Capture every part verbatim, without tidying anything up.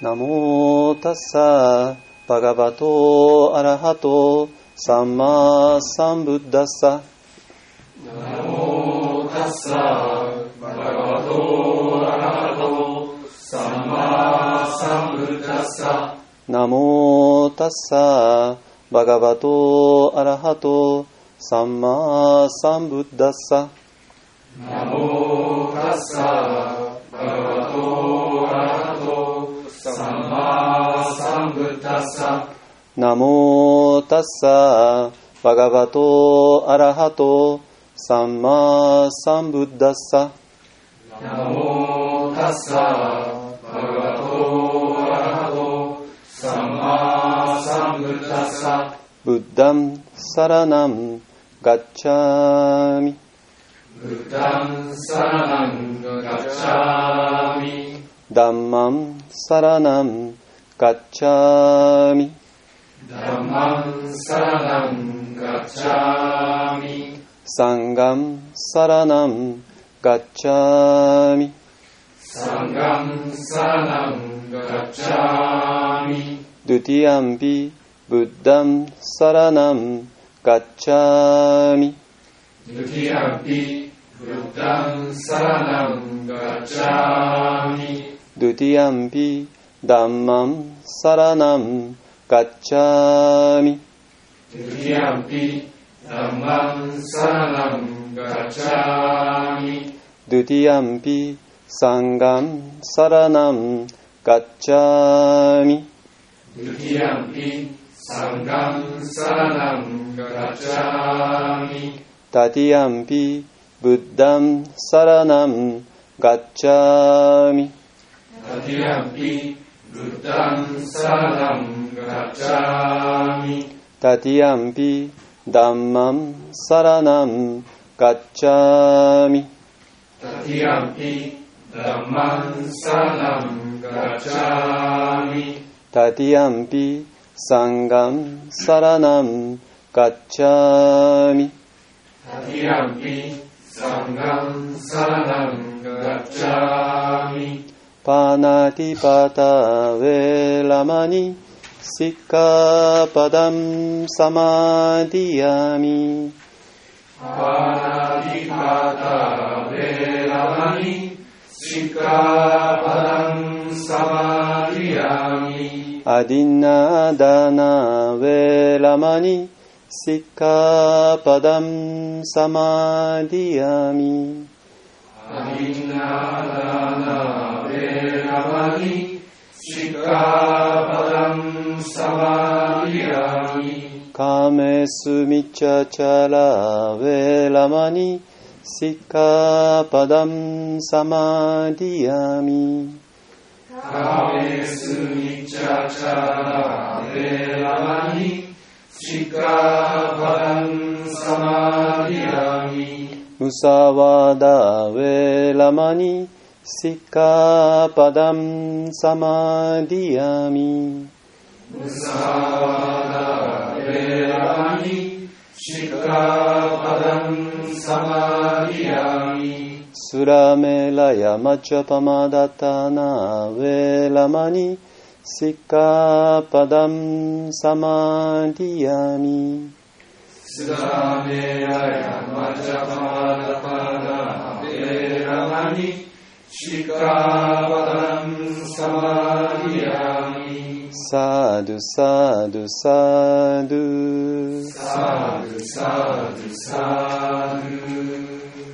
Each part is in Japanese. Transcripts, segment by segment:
ナモタッサバガバトアラハトサンマサンブッダッサ。 ナモタッサバガバトアラハトサンマサンブッダッサ。 ナモタッサバガバトアラハトサンマサンブッダッサ。 ナモタッサバガバトアラハトサンマサンブッダッサ。 ナモタッサバガバトアラハトサンマサンブッダッサ。 ナモタッサバガバトアラハトサンマサンブッダッサ。 ブッダンサラナンガッチャミ。 ブッダンサラナンガッチャミ。 ダンマンサラナンガッチャミ。 ダンマンサラナンガッチャミ。 サンガンサラナンガッチャミ。 サンガンサラナンガッチャミ。 ドゥティアンピブッダンサラナンガッチャミ。 ドゥティアンピブッダンサラナンガッチャミ。 ドゥティアンピダンマンサラナンガッチャミ。 ドゥティアンピダンマンサラナンガッチャミ。 ドゥティアンピサンガンサラナンガッチャミ。 ドゥティアンピサンガンサラナンガッチャミ。 タティアンピブッダンサラナンガッチャミ。 タティアンピブッダンサラナンガッチャミ。 タティアンピダンマンサラナンガッチャミ。 タティアンピダンマンサラナンガッチャミ。 タティアンピサンガンサラナンガッチャミ。 タティアンピサンガンサラナンガッチャミ。 パナティパタウェラマニシッカパダンサマディヤミ。 パナティパタウェラマニシッカパダンサマディヤミ。 アディナダナウェラマニシッカパダンサマディヤミ。 アディナダナウェラマニシッカパダンサマディヤミ。 カメスミチャチャラウェラマニシッカパダンサマディヤミ。 カメスミチャチャラウェラマニシッカパダンサマディヤミ。 ムサワダウェラマニシッカパダンサマディヤミ。 ムサワダウェラマニシッカパダンサマディヤミ。 スラメラヤマチャパマダタナウェラマニシッカパダンサマディヤミ。 スラメラヤマチャパマダタナウェラマニシッカパダンサマディヤミ。 サドゥサドゥサドゥサドゥサドゥサドゥ。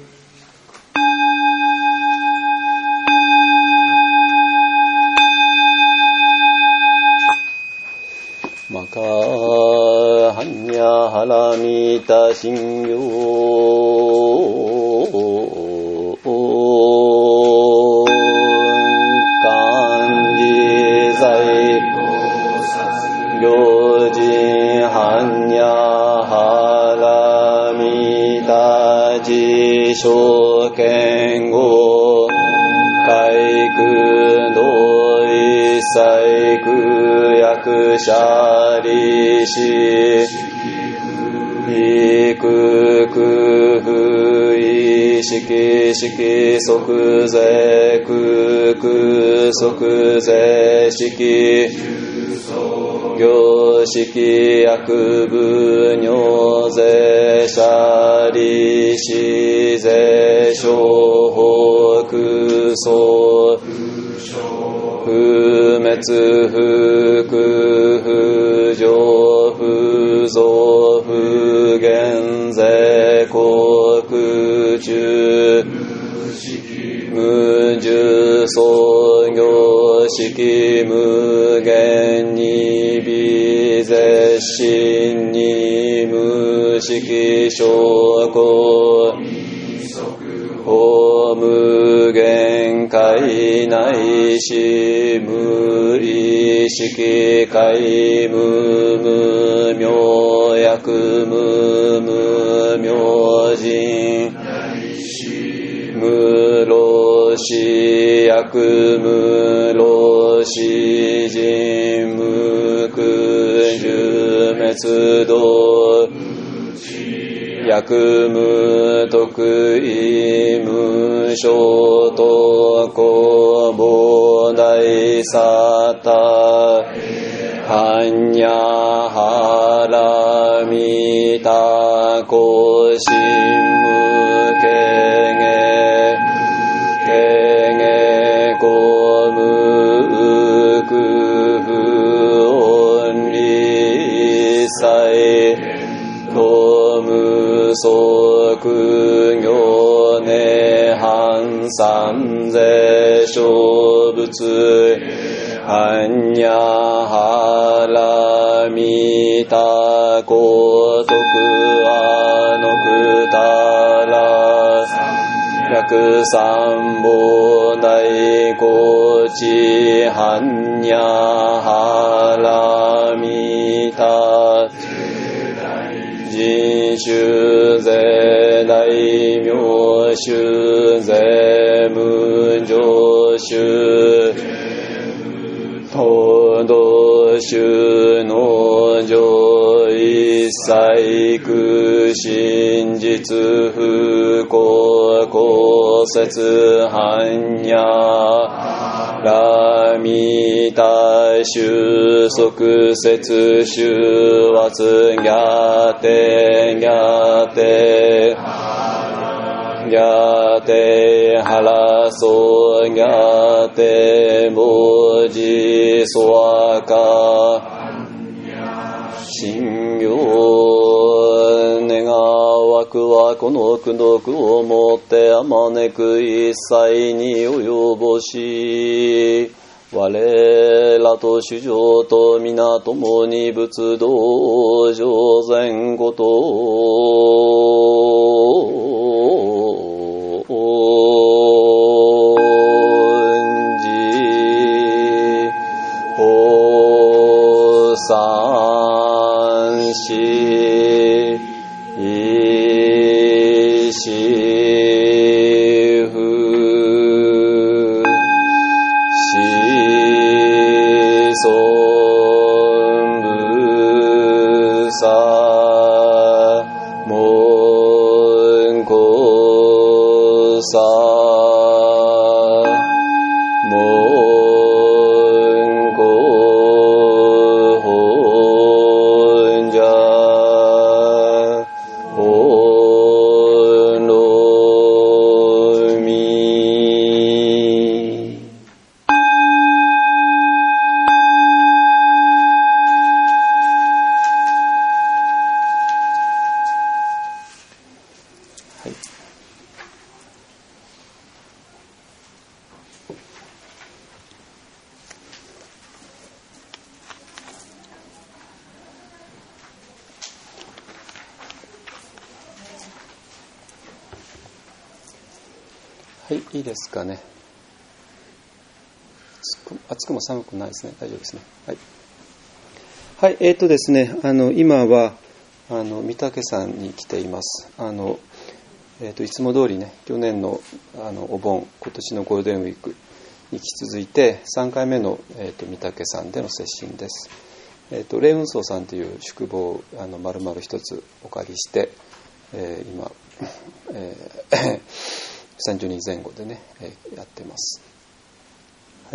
マカハニャハラミタシンギョ漢字在行人ハニャハラミタ自称言語海空同一細空役者利子非空空不意式式即税空空即税式行式薬部尿税舎利子税処方空想不滅不空不浄不増不減税国中無重創業式無限に微絶心に無式証拠法無限界内し無意識界無無明薬無無明人無老死薬無老死人無空寿滅道薬無得意無償と公膨大サッタ般若波羅蜜多高深無形へ形へ公無空不音理一切と無即行涅槃三世小仏般若波羅蜜多高徳阿耨多羅百三菩提高知般若波羅蜜多人種税大名種税無常種東道種の上一切空真実不公公説般若羅蜜多種即説種圧逆定逆定逆定腹相逆定文字ソアカ信用願わくはこの功徳をもってあまねく一切に及ぼし我らと主上と皆共に仏道上善こと法三子一子不子孫部差門公差はい、いいですかね。暑くも寒くないですね。大丈夫ですね。はい。はい、えーとですね、あの今はあの御嶽山に来ています。あのえーといつも通りね、去年のあのお盆、今年のゴールデンウィークに引き続いてさんかいめの、えーと御嶽山での接心です。えーと霊雲荘さんという宿坊をあの丸々一つお借りして、えー、今えー、さんじゅうにんぜん後でね、えー、やってます。はい。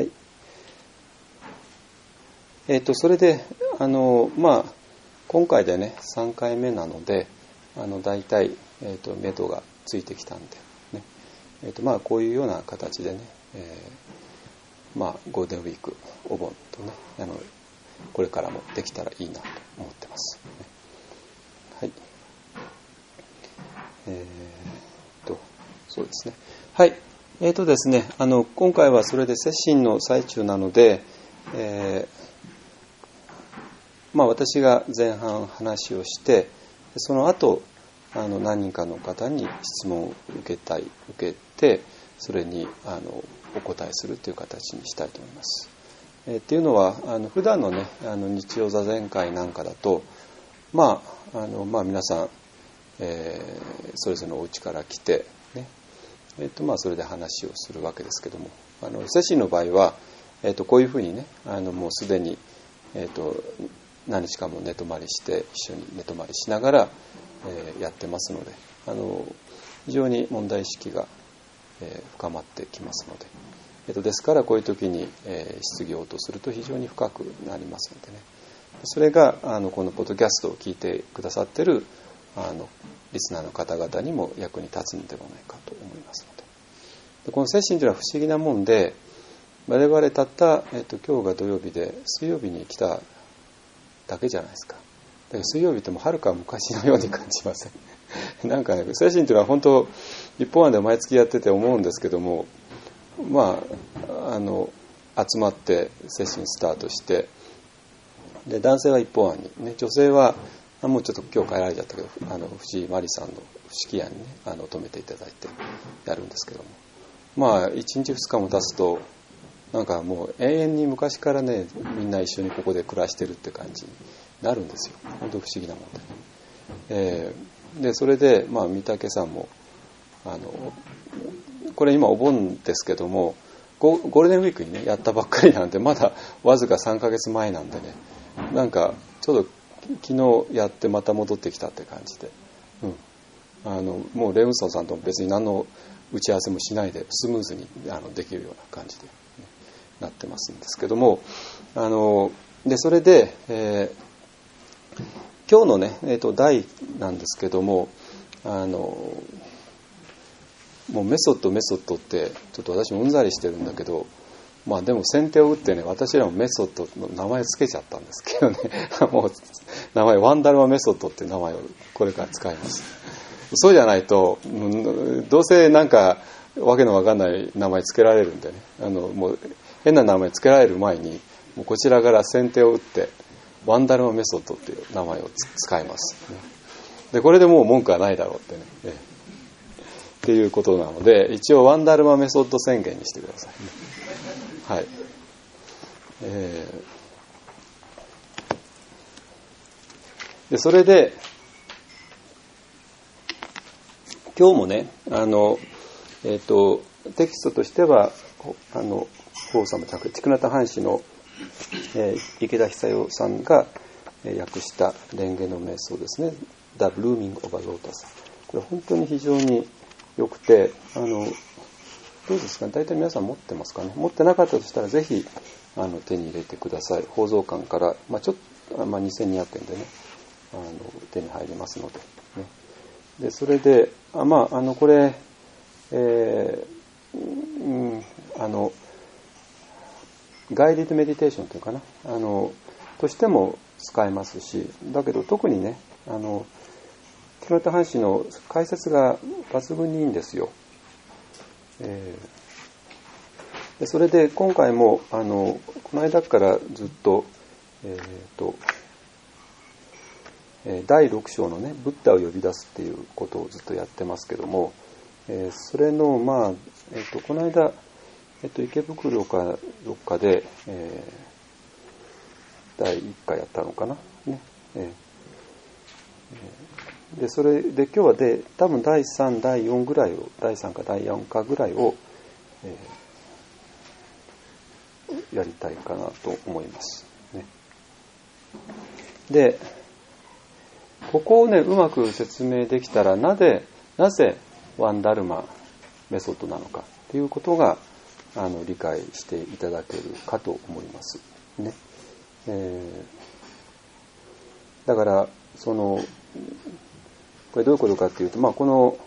えっとそれであのまあ今回でねさんかいめなので、あのだいたいえっと目処がついてきたんでね、えっとまあこういうような形でね、えー、まあゴールデンウィークお盆とね、あのこれからもできたらいいなと思ってます。はい。えー、っとそうですね。はい。えー、っとですね。あの今回はそれで接心の最中なので、えー、まあ私が前半話をして、その後あの何人かの方に質問を受けたい受けて、それにあのお答えするという形にしたいと思います。えー、っていうのはあの普段のねあの日曜座禅会なんかだと、まああのまあ皆さん、えー、それぞれのお家から来てね、えー、とまあそれで話をするわけですけども、あの接心の場合は、えー、とこういうふうにねあのもうすでに、えー、と何日かも寝泊まりして一緒に寝泊まりしながら、えー、やってますので、あの非常に問題意識が、えー、深まってきますので。えっと、ですからこういう時に、えー、質疑応答すると非常に深くなりますのでね、それがあのこのポッドキャストを聞いてくださっているあのリスナーの方々にも役に立つのではないかと思いますので、でこの接心というのは不思議なもんで、我々たった、えっと、今日が土曜日で水曜日に来ただけじゃないですか。だから水曜日ってもうはるか昔のように感じませんなんかね、接心というのは本当一本案で毎月やってて思うんですけども、まあ、あの集まって接心スタートして、で男性は一方案に、ね、女性はもうちょっと今日帰られちゃったけど、あの藤井真理さんの式案に、ね、あの止めていただいてやるんですけども、まあいちにちふつかも経つとなんかもう永遠に昔からねみんな一緒にここで暮らしてるって感じになるんですよ。本当不思議なもんで、えー、でそれでまあ御嶽さんもあのこれ今お盆ですけども、ゴールデンウィークにねやったばっかりなんで、まだわずかさんかげつまえなんでね、なんかちょうど昨日やってまた戻ってきたって感じで、うん、あのもうレウンソンさんとも別に何の打ち合わせもしないでスムーズにあのできるような感じで、ね、なってますんですけども、あのでそれで、えー、今日のね、えーと、題なんですけども、あのもうメソッドメソッドってちょっと私もうんざりしてるんだけど、まあでも先手を打ってね、私らもメソッドの名前つけちゃったんですけどねもう名前ワンダルマメソッドっていう名前をこれから使います。そうじゃないとどうせなんかわけのわかんない名前つけられるんでね、あのもう変な名前つけられる前にもうこちらから先手を打ってワンダルマメソッドっていう名前を使います、ね、でこれでもう文句はないだろうってね、ええっていうことなので、一応ワンダルマメソッド宣言にしてください、ね、はい、えー、でそれで今日もね、あの、えーと、テキストとしてはあの法様着千倉田藩士の、えー、池田久代さんが、えー、訳した蓮華の瞑想ですね、 The Blooming of a Lotus。 これ本当に非常によくて、あのどうですかね、大体皆さん持ってますかね。持ってなかったとしたらぜひあの手に入れてください。宝蔵館から、まあ、ちょっと、まあ、にせんにひゃくえんでね、あの手に入りますので、ね、でそれであまああのこれ、えーうん、あのガイディッドメディテーションというかな、あのとしても使えますし、だけど特にね、あの木村藩士の解説が抜群にいいんですよ。えー、でそれで今回もあのこの間からずっと、えーとえー、だいろく章のねブッダを呼び出すっていうことをずっとやってますけども、えー、それのまあ、えーとこの間、えー、と池袋かどっかで、えー、だいいっかいやったのかな、ねえーえーでそれで今日はで多分だいさん、だいよんぐらいをだいさんかだいよんかぐらいを、えー、やりたいかなと思います、ね、でここをねうまく説明できたら、なぜなぜワンダルマメソッドなのかということがあの理解していただけるかと思いますね。えー、だからそのこれどういうことかというと、まあ、この、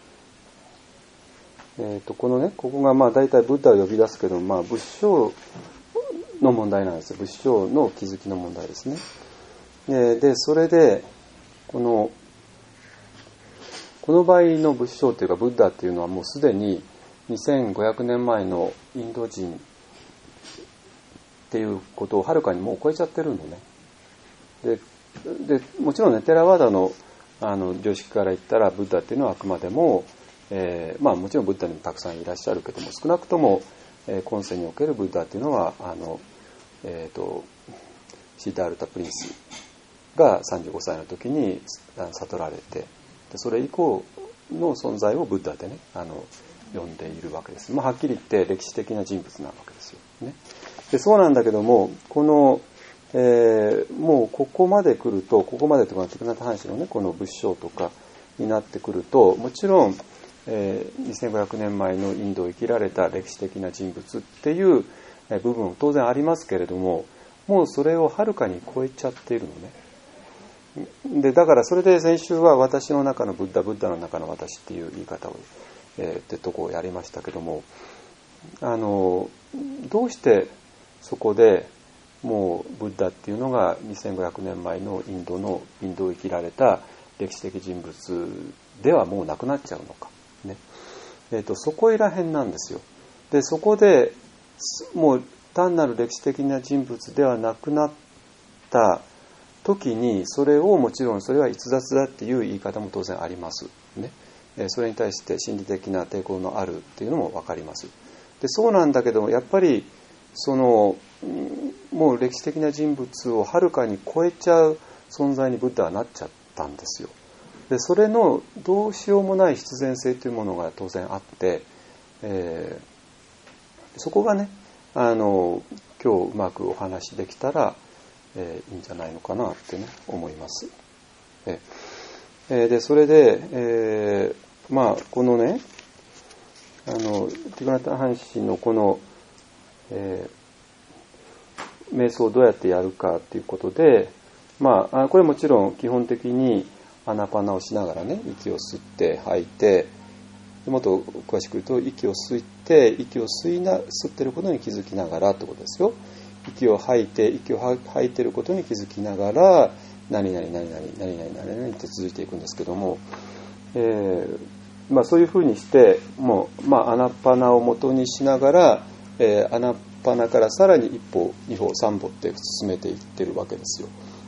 えー、とこのねここがまあ大体ブッダを呼び出すけど、まあ、仏性の問題なんですよ。仏性の気づきの問題ですね。で、でそれでこのこの場合の仏性というかブッダっていうのはもうすでににせんごひゃくねんまえのインド人っていうことをはるかにもう超えちゃってるのね。で、でもちろんねテラワーダのあの常識から言ったらブッダっていうのはあくまでも、えー、まあもちろんブッダにもたくさんいらっしゃるけども、少なくとも、えー、今世におけるブッダっていうのはあの、えー、とシーダールタプリンスがさんじゅうごさいの時に悟られて、でそれ以降の存在をブッダでねあの呼んでいるわけです。まあ、はっきり言って歴史的な人物なわけですよね。でそうなんだけども、この、えー、もうここまで来ると、ここまでとかティクナタハンシのねこの仏性とかになってくると、もちろん、えー、にせんごひゃくねんまえのインドを生きられた歴史的な人物っていう部分当然ありますけれども、もうそれをはるかに超えちゃっているのね。でだからそれで先週は私の中のブッダ、ブッダの中の私っていう言い方をえー、ってとこをやりましたけども、あのどうしてそこでもうブッダっていうのがにせんごひゃくねんまえのインドのインドを生きられた歴史的人物ではもうなくなっちゃうのか、ねえー、とそこいらへんなんですよ。でそこでもう単なる歴史的な人物ではなくなった時に、それをもちろんそれは逸脱だっていう言い方も当然ありますね。それに対して心理的な抵抗のあるっていうのも分かります。でそうなんだけども、やっぱりそのもう歴史的な人物をはるかに超えちゃう存在にブッダはなっちゃったんですよ。でそれのどうしようもない必然性というものが当然あって、えー、そこがねあの今日うまくお話できたら、えー、いいんじゃないのかなってね思います。えー、でそれで、えーまあ、このねあのティクナタハンシのこの、えー、瞑想をどうやってやるかということで、まあ、これもちろん基本的にアナパナをしながらね息を吸って吐いて、もっと詳しく言うと息を吸って息を吸いな吸ってることに気づきながらってことですよ。息を吐いて息を吐いてることに気づきながら何々何々何々何々って続いていくんですけども、えーまあ、そういうふうにしてもう、まあ、アナパナを元にしながら、えー、アナパナからさらに一歩二歩三歩って進めていってるわけですよ、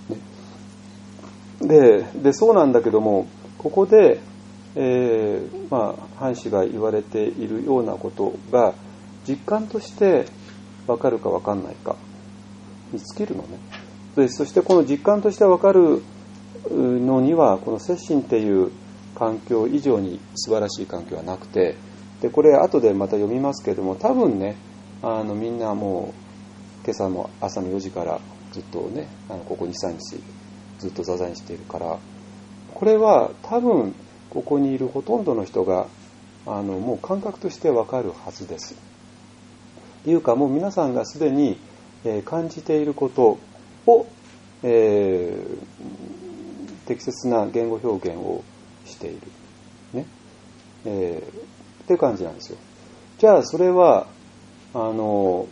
ね、で, でそうなんだけども、ここで、えーまあ、ハン氏が言われているようなことが実感として分かるか分かんないかに尽きるのね。でそしてこの実感として分かるのにはこの摂心っていう環境以上に素晴らしい環境はなくて、でこれ後でまた読みますけれども、多分ねあのみんなもう今朝も朝のよじからずっとねあのここ にさんにちずっと座禅しているから、これは多分ここにいるほとんどの人があのもう感覚として分かるはずです。というかもう皆さんがすでに、えー、感じていることを、えー、適切な言語表現をしている、ねえー、っていう感じなんですよ。じゃあそれはあの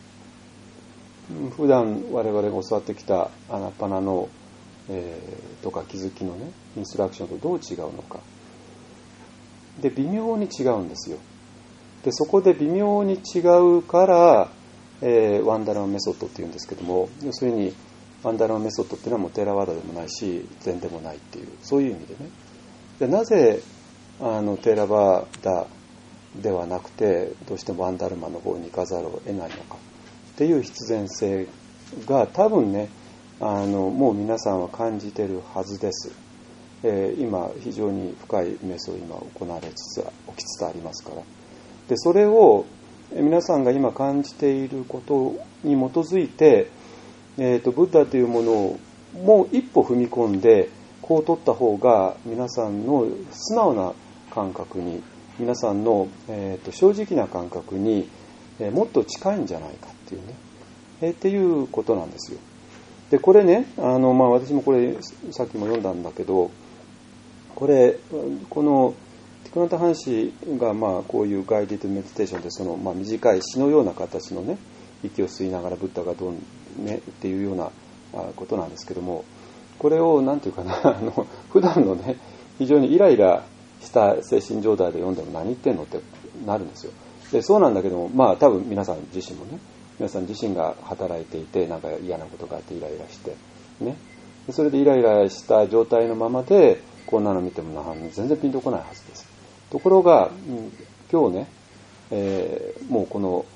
普段我々が教わってきたアナパナの、えー、とか気づきのねインストラクションとどう違うのか。で微妙に違うんですよ。でそこで微妙に違うから、えー、ワンダラマメソッドっていうんですけども、要するにワンダラマメソッドっていうのはもうテーラワーダでもないし禅でもないっていうそういう意味でね。でなぜあのテーラワーダではなくてどうしてもワンダルマの方に行かざるを得ないのかっていう必然性が多分ねあのもう皆さんは感じているはずです。えー、今非常に深い瞑想を今行われつつ起きつつありますから。でそれを皆さんが今感じていることに基づいて、えーと、ブッダというものをもう一歩踏み込んでこう取った方が皆さんの素直な感覚に、皆さんの、えー、と正直な感覚に、えー、もっと近いんじゃないかっていうね、えー、っていうことなんですよ。でこれね、あの、まあ、私もこれさっきも読んだんだけど、これこのティクナタハンシがまあこういうガイディッドメディテーションでその、まあ、短い詩のような形のね、息を吸いながらブッダがどうねっていうようなことなんですけども、これをなんていうかな、あの普段のね非常にイライラした精神状態で読んでも何言ってんのってなるんですよ。でそうなんだけども、まあ多分皆さん自身もね、皆さん自身が働いていてなんか嫌なことがあってイライラしてね、それでイライラした状態のままでこんなの見ても全然ピンとこないはずです。ところが、うん、今日ね、えー、もうこの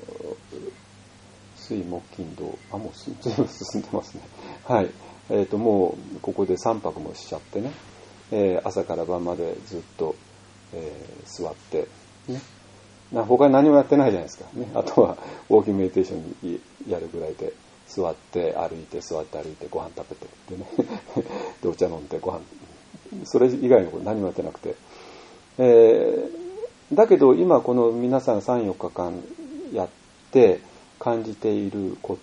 水木金土、あもう随分進んでますね。はい。えっともうここでさんぱくもしちゃってね、えー、朝から晩までずっと、えー、座ってね。な他に何もやってないじゃないですかね。あとはウォーキングメディテーションやるぐらいで座って歩いて座って歩いてご飯食べてってねでお茶飲んでご飯、それ以外のこと何もやってなくて、えー、だけど今この皆さんさん、よっかかんやって感じていること、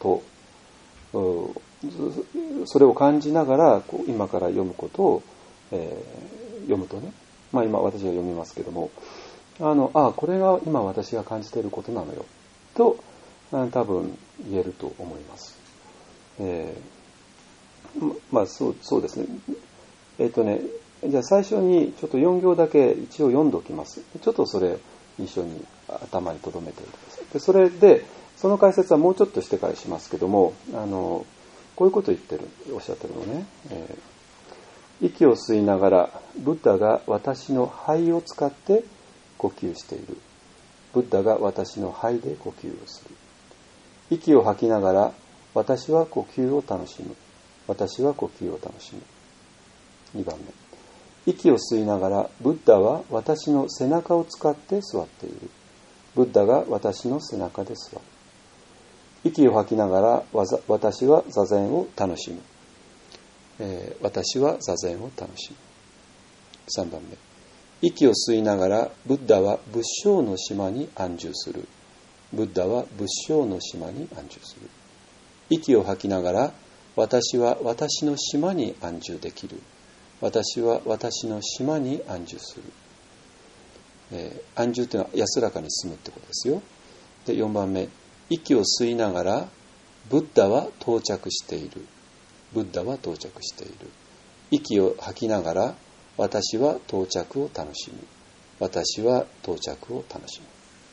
それを感じながら今から読むことを、えー、読むとね、まあ今私は読みますけども、あのあこれが今私が感じていることなのよと多分言えると思います。えー、まあそうそうですね。えっとねじゃあ最初にちょっとよん行だけ一応読んでおきます。ちょっとそれ一緒に頭に留めておいてください。でそれでその解説はもうちょっとしてからしますけども、あのこういうことを言ってるおっしゃってるのね、えー、息を吸いながらブッダが私の肺を使って呼吸している。ブッダが私の肺で呼吸をする。息を吐きながら私は呼吸を楽しむ。私は呼吸を楽しむ。にばんめ、息を吸いながらブッダは私の背中を使って座っている。ブッダが私の背中で座る。息を吐きながら私は座禅を楽しむ、えー、私は座禅を楽しむ。さんばんめ、息を吸いながらブッダは仏性の島に安住する。ブッダは仏性の島に安住する。息を吐きながら私は私の島に安住できる。私は私の島に安住する。えー、安住というのは安らかに住むってことですよ。でよんばんめ、息を吸いながらブッダは到着している。ブッダは到着している。息を吐きながら私は到着を楽しむ。私は到着を楽しむ。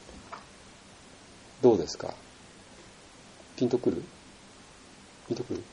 どうですか？ピンとくる？ピンとくる？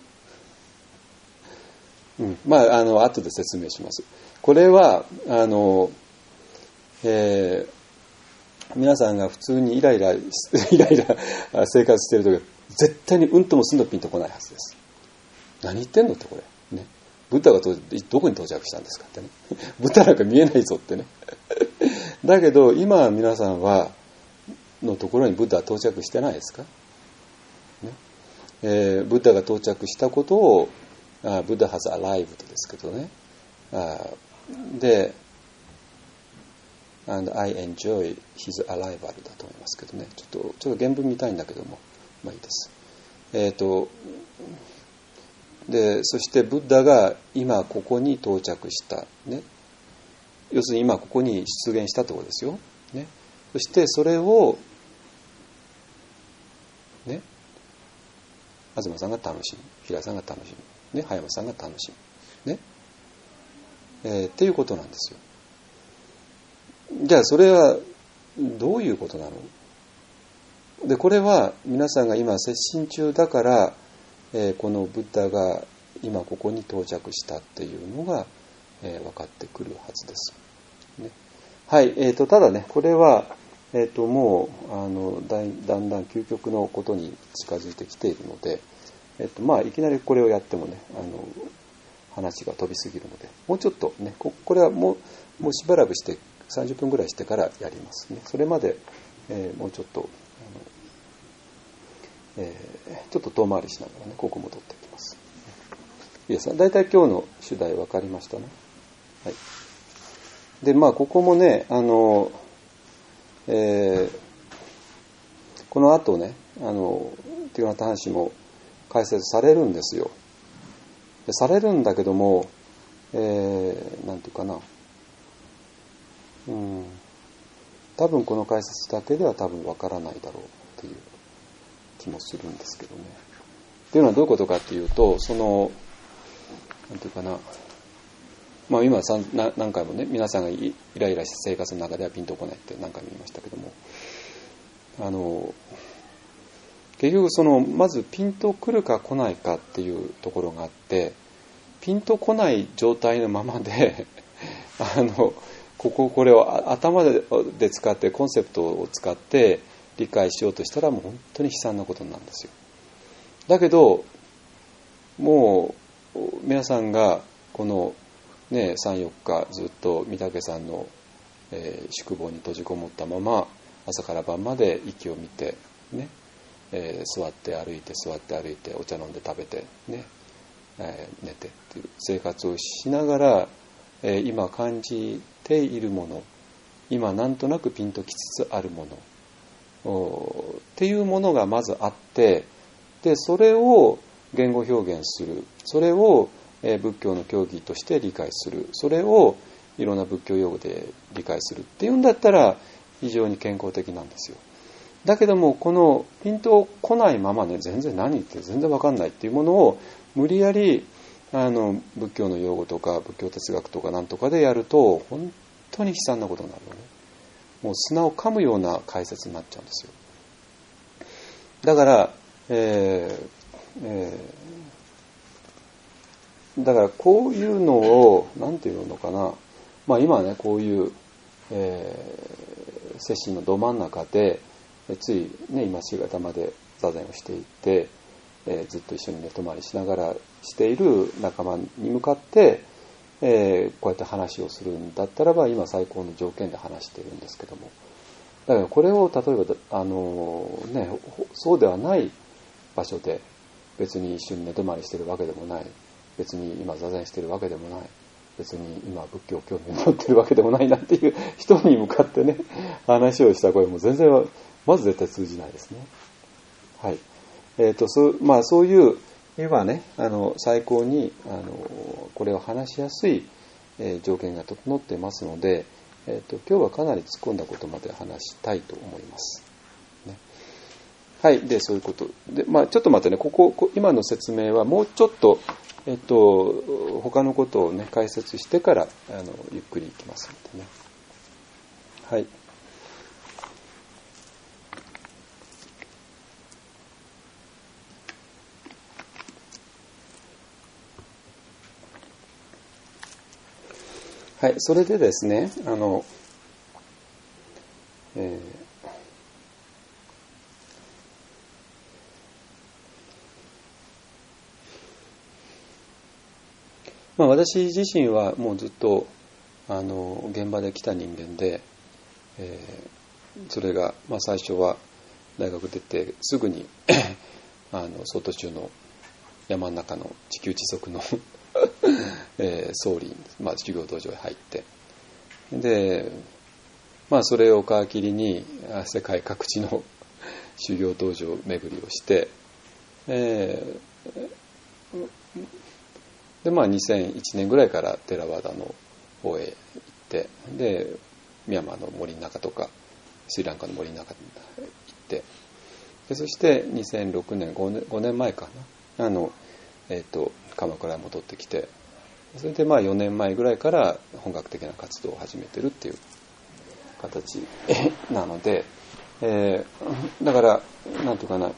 うん、まああの後で説明します。これはあの、えー、皆さんが普通にイライライライラ生活しているときは絶対にうんともすんとピンとこないはずです。何言ってんのってこれね。ブッダがどこに到着したんですかってね。ブッダなんか見えないぞってね。だけど今皆さんはのところにブッダは到着してないですか、ねえー、ブッダが到着したことをあブッダ has arrived ですけどね。あで and I enjoy his arrival だと思いますけどね。ちょっとちょっと原文見たいんだけどもまあいいです。えっとでそしてブッダが今ここに到着したね。要するに今ここに出現したところですよ。ね。そしてそれをね、東さんが楽しむ、平井さんが楽しむ、ね、葉山さんが楽しむ、ね、えー、っていうことなんですよ。じゃあそれはどういうことなの？でこれは皆さんが今接心中だから、えー、このブッダが今ここに到着したっていうのが、えー、分かってくるはずです。ね、はい、えーと、ただねこれはえー、ともうあの だ, だんだん究極のことに近づいてきているので、えーとまあ、いきなりこれをやってもねあの話が飛びすぎるのでもうちょっとね こ, これはも う, もうしばらくしてさんじゅっぷんぐらいしてからやりますね。それまで、えー、もうちょっとあの、えー、ちょっと遠回りしながらねここ戻っていきます。いいですか？だいたい今日の主題分かりましたね。はい。 でまあここもねあの、えー、この後ねあのティガナタハンシも解説されるんですよ。でされるんだけども、えー、なんていうかな、うん、多分この解説だけでは多分わからないだろうっていう気もするんですけどね。っていうのはどういうことかっていうと、そのなんていうかな、まあ今何回もね皆さんがイライラした生活の中ではピンとこないって何回も言いましたけども、あの結局そのまずピンとくるか来ないかっていうところがあって、ピンとこない状態のままであのこここれを頭で使ってコンセプトを使って理解しようとしたらもう本当に悲惨なことなんですよ。だけどもう皆さんがこのねさん、よっかずっと御嶽さんの、えー、宿坊に閉じこもったまま朝から晩まで息を見てね、えー、座って歩いて座って歩いてお茶飲んで食べてね、えー、寝てっていう生活をしながら、えー、今感じているもの、今なんとなくピンときつつあるものっていうものがまずあって、でそれを言語表現する、それを、えー、仏教の教義として理解する、それをいろんな仏教用語で理解するっていうんだったら非常に健康的なんですよ。だけどもこのピンとこないままね、全然何言って全然分かんないっていうものを無理やりあの仏教の用語とか仏教哲学とかなんとかでやると本当に悲惨なことになるのね。もう砂を噛むような解説になっちゃうんですよ。だから、えーえー、だからこういうのをなんていうのかな、まあ今はねこういう、えー、精神のど真ん中でついね今しがたまで座禅をしていて、えー、ずっと一緒に寝泊まりしながらしている仲間に向かって、えー、こうやって話をするんだったらば今最高の条件で話しているんですけども、だからこれを例えばあの、ね、そうではない場所で別に一緒に寝泊まりしているわけでもない、別に今座禅しているわけでもない、別に今仏教興味を持っているわけでもないなっていう人に向かってね話をした声も全然まず絶対通じないですね。はい。えっと、そう、まあそういう今ね、あの最高にあのこれを話しやすい、えー、条件が整っていますので、えっと今日はかなり突っ込んだことまで話したいと思います。ね、はい。でそういうことで、まあちょっと待ってね、ここ今の説明はもうちょっとえっと他のことをね解説してからあのゆっくりいきますのでね。はい。はい、それでですね、あの、えーまあ、私自身はもうずっとあの現場で来た人間で、えー、それが、まあ、最初は大学出てすぐにあの曹洞宗の山の中の地球地足のえー、僧林、まあ、修行道場へ入ってで、まあ、それを皮切りに世界各地の修行道場巡りをして、えー、でまあにせんいちねんぐらいからテラワダの方へ行ってでミャンマーの森の中とかスリランカの森の中に行ってでそしてにせんろくねんごねん、ごねんまえかなあの、えーと、鎌倉へ戻ってきてそれでまあよねんまえぐらいから本格的な活動を始めてるっていう形なので、えー、だからなんていうかな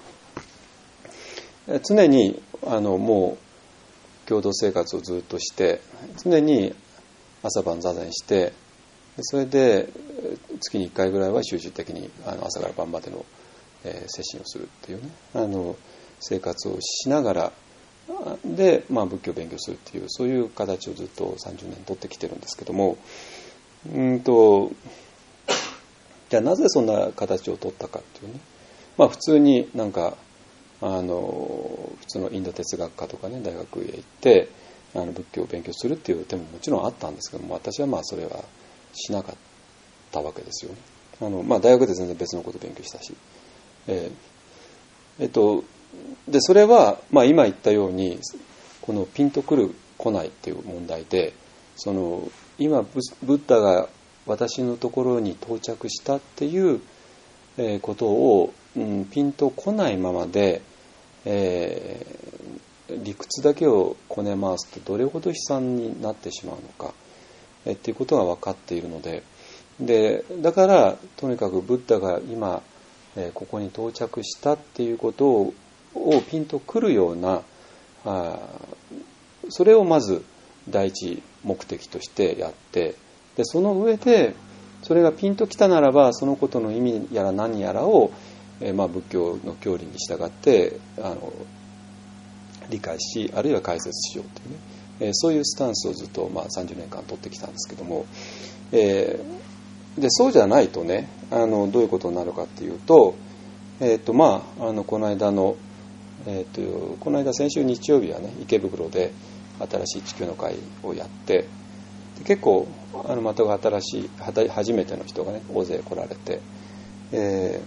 常にあのもう共同生活をずっとして常に朝晩座禅してそれで月にいっかいぐらいは集中的にあの朝から晩までの、えー、摂心をするっていうねあの生活をしながらで、まあ、仏教を勉強するっていうそういう形をずっとさんじゅうねんとってきてるんですけどもうんとじゃあなぜそんな形を取ったかっていうねまあ普通になんかあの普通のインド哲学科とかね大学へ行ってあの仏教を勉強するっていう手ももちろんあったんですけども私はまあそれはしなかったわけですよね。あの、まあ、大学で全然別のことを勉強したし、えーえっと、でそれは、まあ、今言ったようにこのピンとくる来ないっていう問題で、その今ブッダが私のところに到着したっていうことを、うん、ピンとこないままで、えー、理屈だけをこね回すとどれほど悲惨になってしまうのか、えー、っていうことが分かっているので、でだからとにかくブッダが今、えー、ここに到着したっていうことを、をピンとくるような、あそれをまず第一目的としてやって、でその上でそれがピンときたならばそのことの意味やら何やらを、えーまあ、仏教の教理に従ってあの理解し、あるいは解説しようというね、えー、そういうスタンスをずっと、まあ、さんじゅうねんかん取ってきたんですけども、えー、でそうじゃないとね、あのどういうことになるかっていうと、えーとまあ、あのこの間の、えーとこの間先週日曜日はね池袋で新しい地球の会をやって、で結構あのまた新しい初めての人がね大勢来られて、え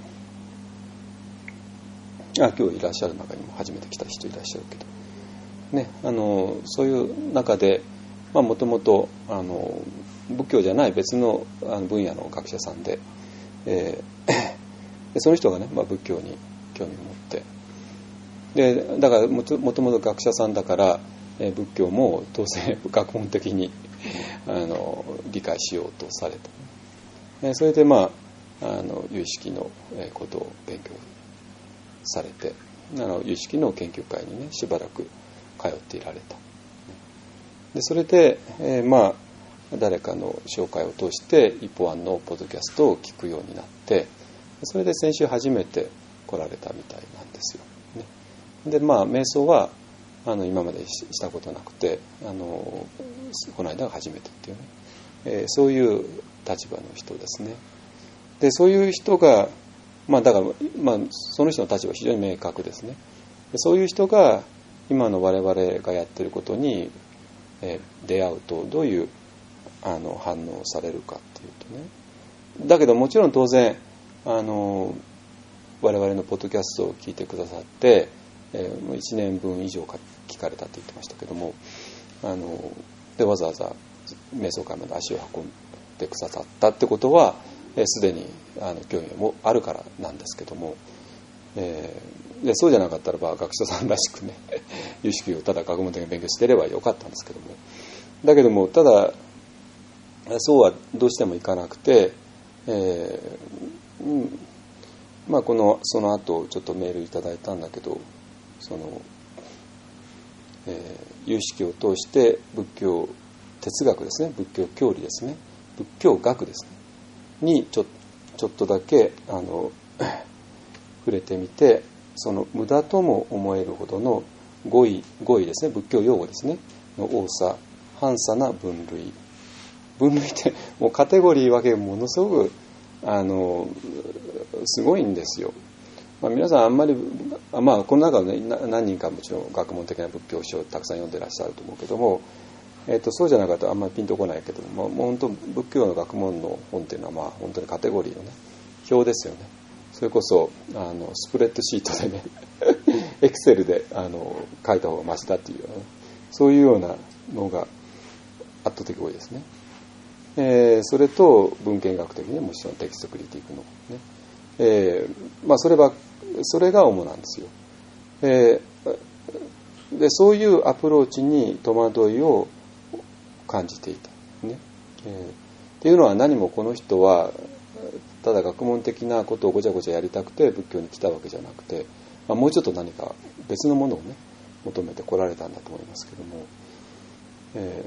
ー、あ今日いらっしゃる中にも初めて来た人いらっしゃるけどね、あのそういう中でもともと仏教じゃない別のあの分野の学者さんで、えー、でその人がね、まあ、仏教に興味を持って、でだからもともと学者さんだから、えー、仏教も当然学問的にあの理解しようとされた、えー、それでまああの有識のことを勉強されて、あの有識の研究会にねしばらく通っていられた。でそれで、えー、まあ誰かの紹介を通して一歩案のポッドキャストを聞くようになって、それで先週初めて来られたみたいなんですよ、ね、でまあ瞑想はあの今までしたことなくて、あのこの間が初めてっていうね、えー、そういう立場の人ですね。でそういう人がまあだから、まあ、その人の立場は非常に明確ですね。でそういう人が今の我々がやっていることに、えー、出会うとどういうあの反応されるかっていうとね、だけどもちろん当然あの我々のポッドキャストを聞いてくださって、えー、もういちねんぶん以上か聞かれたって言ってましたけども、あのでわざわざ瞑想会まで足を運んでくださったってことはすで、えー、にあの興味もあるからなんですけども、えー、でそうじゃなかったらば学者さんらしくね有識をただ学問的に勉強してればよかったんですけども、だけどもただそうはどうしてもいかなくて、えーうんまあ、このその後ちょっとメールいただいたんだけど、その、えー、有識を通して仏教哲学ですね、仏教教理ですね、仏教学ですねにちょ、ちょっとだけあの触れてみて、その無駄とも思えるほどの語彙、語彙ですね、仏教用語ですねの多さ、繁差な分類、分類ってもうカテゴリー分けものすごくあのすごいんですよ。まあ、皆さんあんまり、まあ、この中で、ね、何人かもちろん学問的な仏教書をたくさん読んでらっしゃると思うけども、えー、とそうじゃなかったらあんまりピンとこないけども、もう本当仏教の学問の本っていうのはまあ本当にカテゴリーのね表ですよね。それこそあのスプレッドシートでねエクセルであの書いた方がマシだっていうような、ね、そういうようなのが圧倒的多いですね。えー、それと文献学的にもちろんテキストクリティックのね、えーまあ、それはそれが主なんですよ。えー、でそういうアプローチに戸惑いを感じていた、ねえー、っていうのは何もこの人はただ学問的なことをごちゃごちゃやりたくて仏教に来たわけじゃなくて、まあ、もうちょっと何か別のものをね求めてこられたんだと思いますけども、え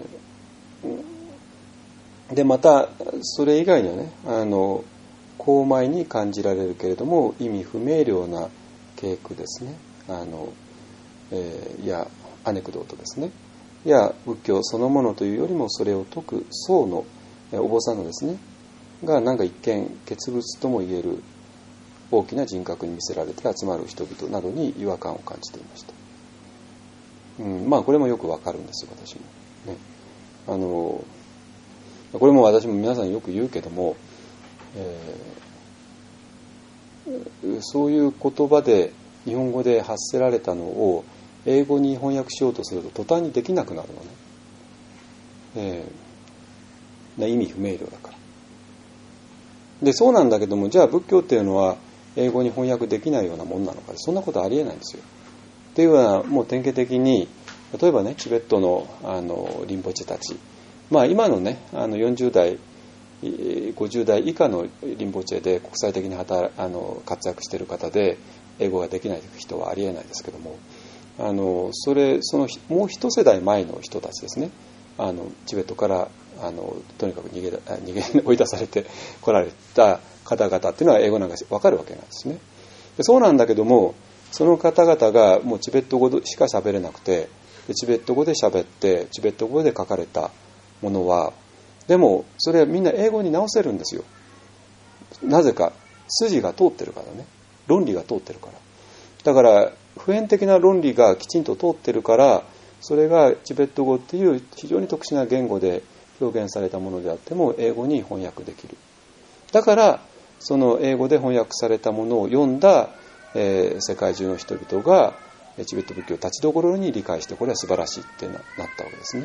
ー、でまたそれ以外にはね、あの高邁に感じられるけれども意味不明瞭な啓句ですね、あの、えー、いやアネクドートですね、いや仏教そのものというよりもそれを説く僧の、えー、お坊さんのですねがなんか一見傑物ともいえる大きな人格に見せられて集まる人々などに違和感を感じていました。うん、まあこれもよくわかるんですよ、私も、ね、あのこれも私も皆さんによく言うけども、えー、そういう言葉で日本語で発せられたのを英語に翻訳しようとすると途端にできなくなるのね、えー、意味不明瞭だから。でそうなんだけども、じゃあ仏教っていうのは英語に翻訳できないようなもんなのか、そんなことありえないんですよ。っていうのはもう典型的に、例えばねチベットのあのリンポチェたち、まあ今のねあのよんじゅう代ごじゅう代以下のリンポチェで国際的に働あの活躍している方で英語ができない人はありえないですけども、あのそれそのもう一世代前の人たちですね、あのチベットからあのとにかく逃げ逃げ追い出されて来られた方々っていうのは英語なんか分かるわけなんですね。でそうなんだけども、その方々がもうチベット語しか喋れなくて、でチベット語で喋ってチベット語で書かれたものは、でもそれはみんな英語に直せるんですよ。なぜか筋が通ってるからね、論理が通ってるから。だから普遍的な論理がきちんと通ってるから、それがチベット語っていう非常に特殊な言語で表現されたものであっても英語に翻訳できる。だからその英語で翻訳されたものを読んだ、えー、世界中の人々がチベット仏教を立ちどころに理解して、これは素晴らしいってなったわけですね。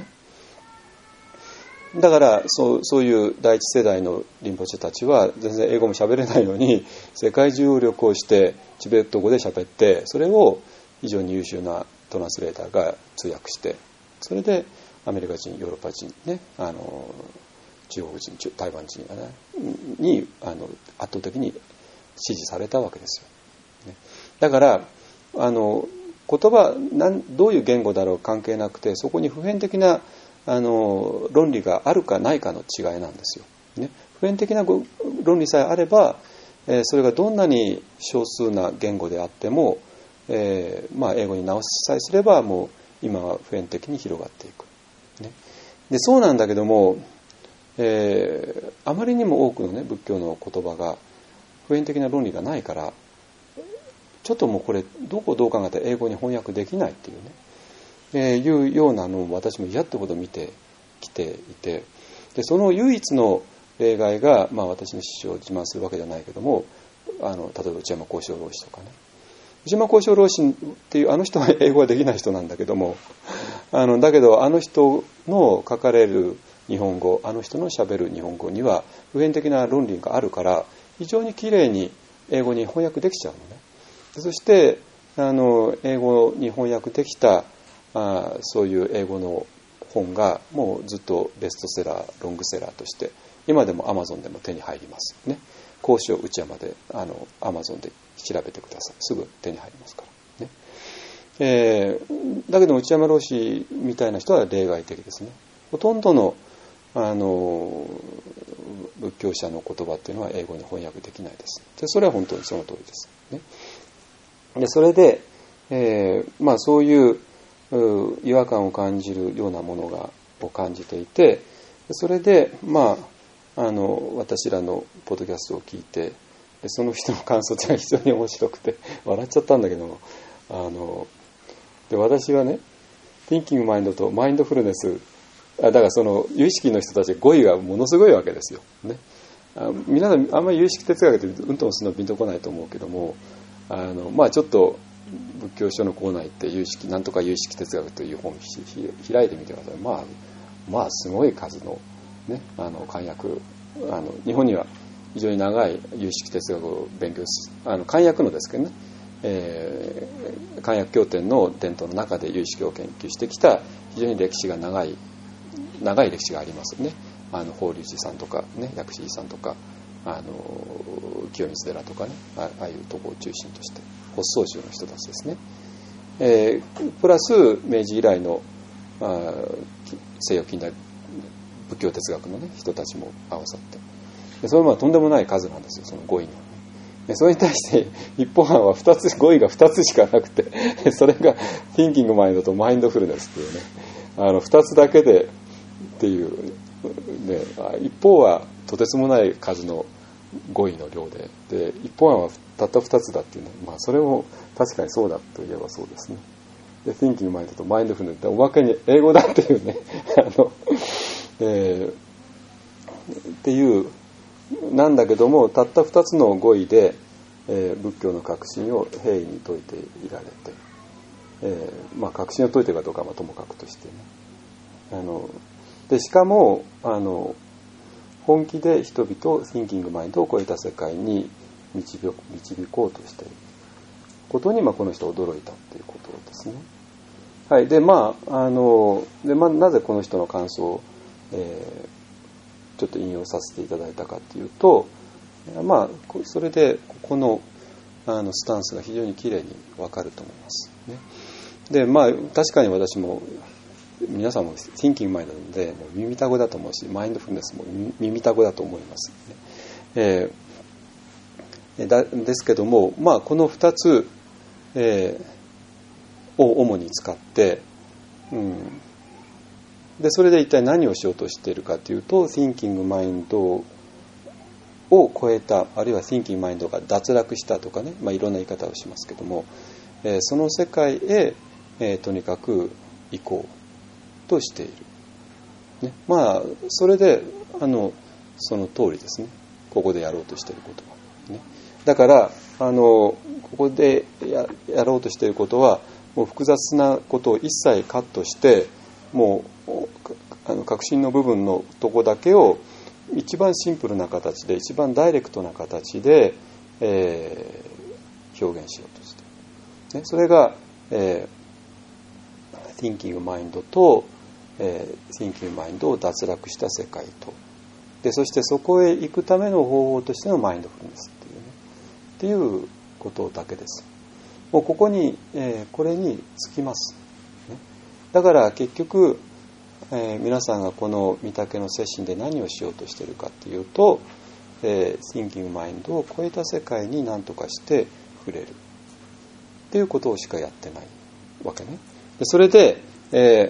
だからそう、そういう第一世代のリンポチェたちは全然英語も喋れないのに世界中を旅行してチベット語で喋って、それを非常に優秀なトランスレーターが通訳して、それでアメリカ人、ヨーロッパ人ね、あの中国人、台湾人がねにあの圧倒的に支持されたわけですよ。ね、だからあの言葉なんどういう言語だろう関係なくて、そこに普遍的なあの論理があるかないかの違いなんですよ。ね、普遍的な論理さえあれば、えー、それがどんなに少数な言語であっても、えーまあ、英語に直しさえすればもう今は普遍的に広がっていく。ね、でそうなんだけども、えー、あまりにも多くの、ね、仏教の言葉が普遍的な論理がないから、ちょっともうこれどこどう考えたら英語に翻訳できないっていうね、えー、いうようなのを私も嫌ってことを見てきていて、でその唯一の例外が、まあ、私の師匠を自慢するわけじゃないけども、あの例えば内山幸四郎老師とかね、内山幸四郎老師っていうあの人は英語ができない人なんだけども、あのだけどあの人の書かれる日本語、あの人のしゃべる日本語には普遍的な論理があるから、非常にきれいに英語に翻訳できちゃうのね。そしてあの英語に翻訳できたあそういう英語の本がもうずっとベストセラー、ロングセラーとして今でもアマゾンでも手に入りますね。講師を内山であのアマゾンで調べてください。すぐ手に入りますからね。えー、だけど内山老師みたいな人は例外的ですね。ほとんどのあの仏教者の言葉っていうのは英語に翻訳できないです。でそれは本当にその通りですね。でそれで、えー、まあそういう違和感を感じるようなものがを感じていて、それでまああの私らのポッドキャストを聞いて、でその人の感想が非常に面白くて笑っちゃったんだけども、あので私はね、Thinking Mindとマインドフルネス、だからその有意識の人たち語彙がものすごいわけですよ。ね、あ皆さんあんまり有意識哲学ってうんともするのピンとこないと思うけども、あのまあちょっと仏教書のコーナー行って有意識なんとか有意識哲学という本を開いてみてください。まあまあすごい数のね、あの漢訳、あの日本には非常に長い有意識哲学を勉強する、あの漢訳のですけどね、えー、漢訳経典の伝統の中で有意識を研究してきた非常に歴史が長い長い歴史がありますね。あの法隆寺さんとかね、薬師寺さんとか、あの清水寺とかね、ああいうところを中心として発想宗の人たちですね、えー、プラス明治以来のあ西洋近代仏教哲学の、ね、人たちも合わさって、でそれはとんでもない数なんですよ、その語彙の。でそれに対して一方案はふたつ、語彙がふたつしかなくて、それが Thinking Mind と Mindfulness っていうね、あのふたつだけでっていう、ね、一方はとてつもない数の語彙の量で、で一方案はたったふたつだっていうね、まあそれも確かにそうだといえばそうですね。で Thinking Mind と Mindfulness っておまけに英語だっていうね、あの、えっていうなんだけども、たったふたつの語彙で、えー、仏教の核心を平易に説いていられて、えーまあ、核心を説いてるかどうかはともかくとしてね、あのでしかもあの本気で人々を Thinking Mind を超えた世界に導こうとしていることに、まあ、この人は驚いたということですね。はい。でまああので、まあ、なぜこの人の感想を、えー、ちょっと引用させていただいたかというと、まあそれでここのあのスタンスが非常にきれいにわかると思いますね。でまあ確かに私も皆さんも Thinking Mind なのでもう耳たごだと思うし、マインドフルネスも耳たごだと思いますね。えー、だですけども、まあこのふたつ、えー、を主に使って、うん、でそれで一体何をしようとしているかというと、 Thinking Mind を超えた、あるいは Thinking Mind が脱落したとかね、まあ、いろんな言い方をしますけども、えー、その世界へ、えー、とにかく行こうとしている、ね、まあそれであのその通りですね、ここでやろうとしていることは、ね、だからあのここで や, やろうとしていることはもう複雑なことを一切カットして、もうあの核心の部分のとこだけを一番シンプルな形で、一番ダイレクトな形で、えー、表現しようとしている、ね、それが、えー、Thinking Mind と、えー、Thinking Mind を脱落した世界と、でそしてそこへ行くための方法としてのマインドフルネスっていうね、っていうことだけです。もうここに、えー、これにつきます、ね、だから結局えー、皆さんがこの御嶽の摂心で何をしようとしているかというと、えー、Thinking Mind を超えた世界に何とかして触れるっていうことをしかやってないわけね。でそれで、え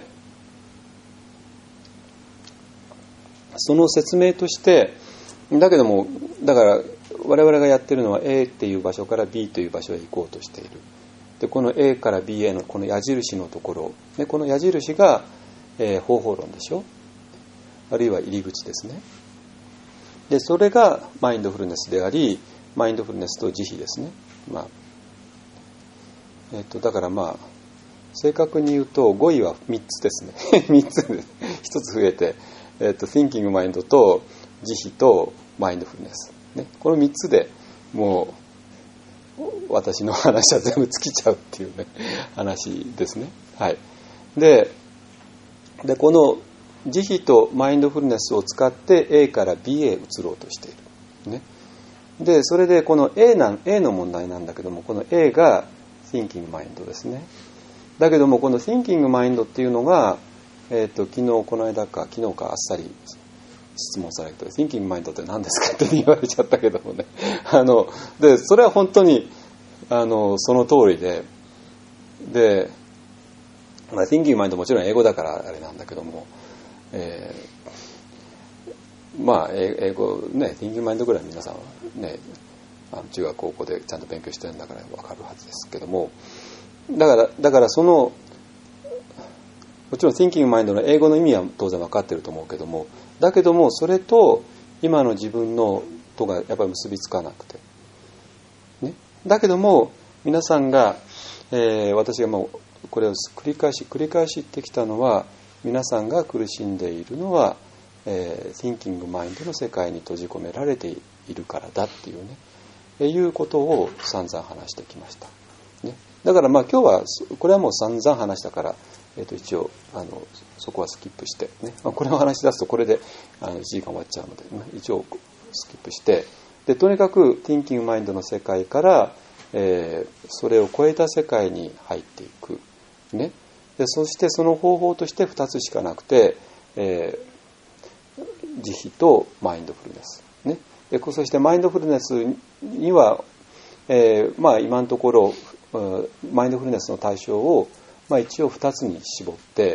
ー、その説明としてだけども、だから我々がやってるのは A っていう場所から B という場所へ行こうとしている。でこの A から B へのこの矢印のところ、ね、この矢印がえー、方法論でしょ、あるいは入り口ですね。でそれがマインドフルネスであり、マインドフルネスと慈悲ですね。まあえー、とだからまあ正確に言うと語彙はみっつですねみっつでひとつ増えて、えー、と Thinking Mind と慈悲とマインドフルネス、ね、このみっつでもう私の話は全部尽きちゃうっていうね話ですね。はい。ででこの慈悲とマインドフルネスを使って A から B へ移ろうとしている、ね、でそれでこの A, なん A の問題なんだけども、この A が Thinking Mind ですね。だけどもこの Thinking Mind っていうのが、えー、と昨日この間か昨日かあっさり質問されて Thinking Mind って何ですかって言われちゃったけどもねあのでそれは本当にあのその通りででまあ、Thinking Mind もちろん英語だからあれなんだけども、えー、まあ英語ね Thinking Mind ぐらい皆さんはねあの中学高校でちゃんと勉強してるんだから分かるはずですけども、だからだからそのもちろん Thinking Mind の英語の意味は当然分かってると思うけども、だけどもそれと今の自分のとがやっぱり結びつかなくて、ね、だけども皆さんが、えー、私がもうこれを繰り返し繰り返し言ってきたのは、皆さんが苦しんでいるのは、えー、Thinking Mind の世界に閉じ込められているからだっていうね、えー、いうことを散々話してきました、ね、だからまあ今日はこれはもう散々話したから、えー、と一応あのそこはスキップして、ねまあ、これを話し出すとこれであのいちじかん終わっちゃうので、ね、一応スキップして、でとにかく Thinking Mind の世界から、えー、それを超えた世界に入っていくね、でそしてその方法としてふたつしかなくて、えー、慈悲とマインドフルネス、ね、でそしてマインドフルネスには、えーまあ、今のところマインドフルネスの対象を、まあ、一応ふたつに絞って、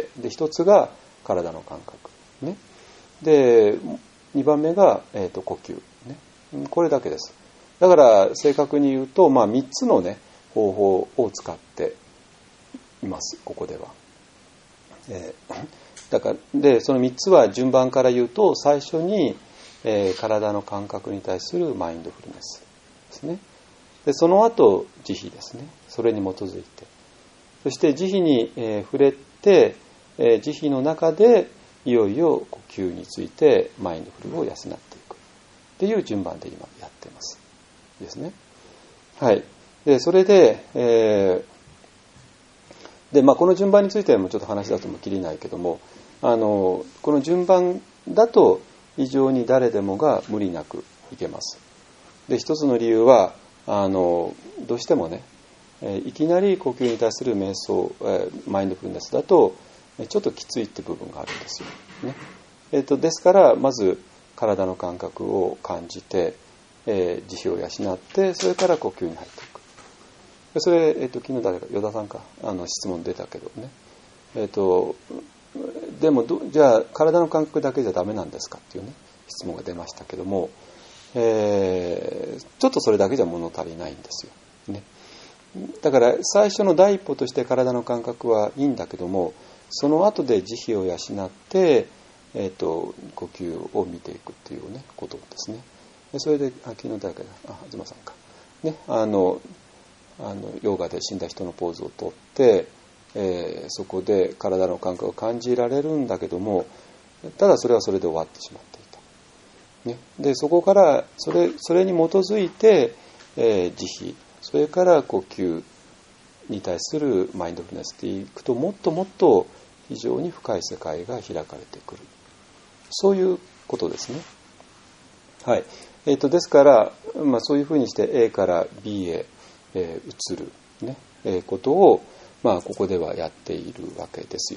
でひとつが体の感覚、ね、でにばんめが、えー、と呼吸、ね、これだけです。だから正確に言うと、まあ、みっつの、ね、方法を使っていますここでは、えー、だからでそのみっつは順番から言うと、最初に、 えー、体の感覚に対するマインドフルネスですね。でその後慈悲ですね。それに基づいて、そして慈悲に、えー、触れて、えー、慈悲の中でいよいよ呼吸についてマインドフルを養っていくっていう順番で今やっていますですね。はい。でそれで、えー、でまあこの順番についてもちょっと話だともきりないけども、あのこの順番だと非常に誰でもが無理なくいけます。で一つの理由はあのどうしてもね、えー、いきなり呼吸に対する瞑想、えー、マインドフルネスだとちょっときついって部分があるんですよ、ねえー、とですからまず体の感覚を感じて、えー、慈悲を養って、それから呼吸に入っていく。でそれ、えー、と昨日誰か与田さんかあの質問出たけどね、えー、とでもどじゃあ体の感覚だけじゃダメなんですかっていうね質問が出ましたけども、えー、ちょっとそれだけじゃ物足りないんですよ、ね、だから最初の第一歩として体の感覚はいいんだけども、その後で慈悲を養って、えー、と呼吸を見ていくっていう、ね、ことですね。でそれであ昨日誰かあ東さんか、ね、あのあのヨガで死んだ人のポーズをとって、えー、そこで体の感覚を感じられるんだけども、ただそれはそれで終わってしまっていた、ね、でそこからそれ、それに基づいて、えー、慈悲、それから呼吸に対するマインドフルネスっていくと、もっともっと非常に深い世界が開かれてくる、そういうことですね。はい。えー、とですから、まあ、そういうふうにして A から B へ、えー、移る、ねえー、ことを、まあ、ここではやっているわけですよ。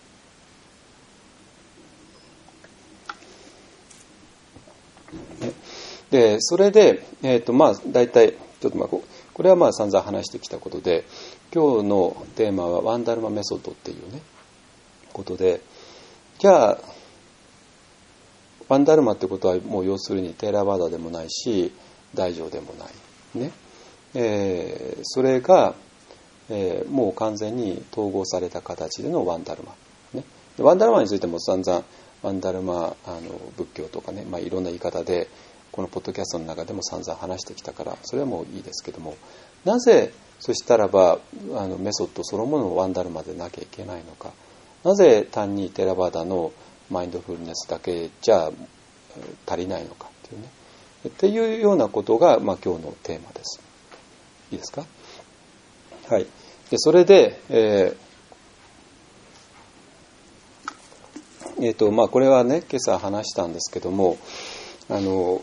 でそれで、えーとまあ、大体ちょっとまあこれはまあ散々話してきたことで、今日のテーマはワンダルマメソッドっていうねことで、じゃあワンダルマってことはもう要するにテーラバーダでもないし大乗でもないね、えー、それが、えー、もう完全に統合された形でのワンダルマ、ね、ワンダルマについても散々ワンダルマあの仏教とかね、まあ、いろんな言い方でこのポッドキャストの中でも散々話してきたから、それはもういいですけども、なぜそしたらばあのメソッドそのものをワンダルマでなきゃいけないのか、なぜ単にテラバダのマインドフルネスだけじゃ足りないのかっていうね、っていうようなことが、まあ、今日のテーマです。いいですか。はい。でそれで、えーえーとまあ、これはね今朝話したんですけども、あの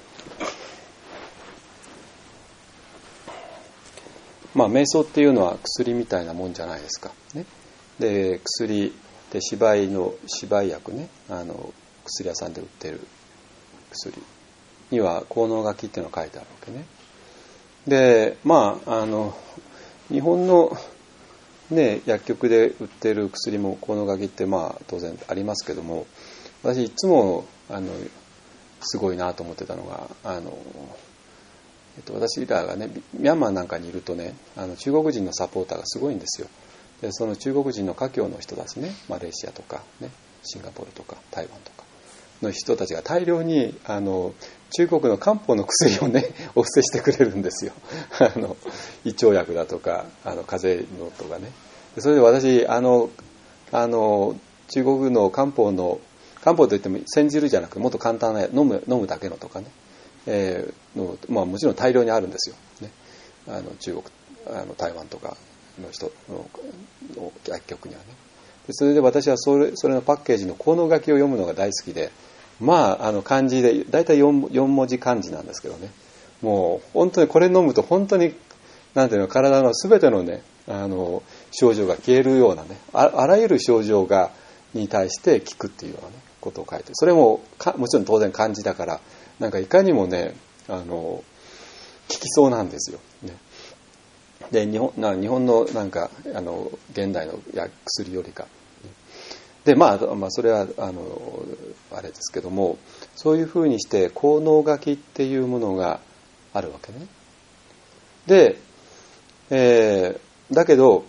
まあ瞑想っていうのは薬みたいなもんじゃないですか、ね、で薬で芝居の芝居薬ね、あの薬屋さんで売ってる薬には効能書きっていうのが書いてあるわけね。でまああの日本のね薬局で売ってる薬も効能書きってまあ当然ありますけども、私いつもあのすごいなと思ってたのが、あの、えっと、私らがねミャンマーなんかにいるとね、あの中国人のサポーターがすごいんですよ。でその中国人の華僑の人たちね、マレーシアとかね、シンガポールとか台湾とかの人たちが大量にあの中国の漢方の薬をねお布施してくれるんですよ。あの胃腸薬だとかあの風邪のとかね。でそれで私あのあの中国の漢方の漢方といっても煎じるじゃなくてもっと簡単な飲む飲むだけのとかね、えーのまあ、もちろん大量にあるんですよ、ね、あの中国あの台湾とかの人 の, の薬局にはね。でそれで私はそれそれのパッケージの効能書きを読むのが大好きで、まああの漢字で大体 4, よん文字漢字なんですけどね、もう本当にこれ飲むと本当になんていうの体の全てのねあの症状が消えるようなね あ, あらゆる症状がに対して効くっていうようなねことを書いて、それもかもちろん当然漢字だからなんかいかにもねあの効きそうなんですよ、ね、で日本な日本のなんかあの現代の薬よりかで、まあ、まあそれはあのあれですけども、そういうふうにして効能書きっていうものがあるわけね。で、えー、だけど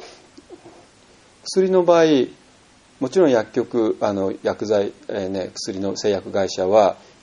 薬の場合もちろん薬局あの薬剤、えーね、薬の製薬会社は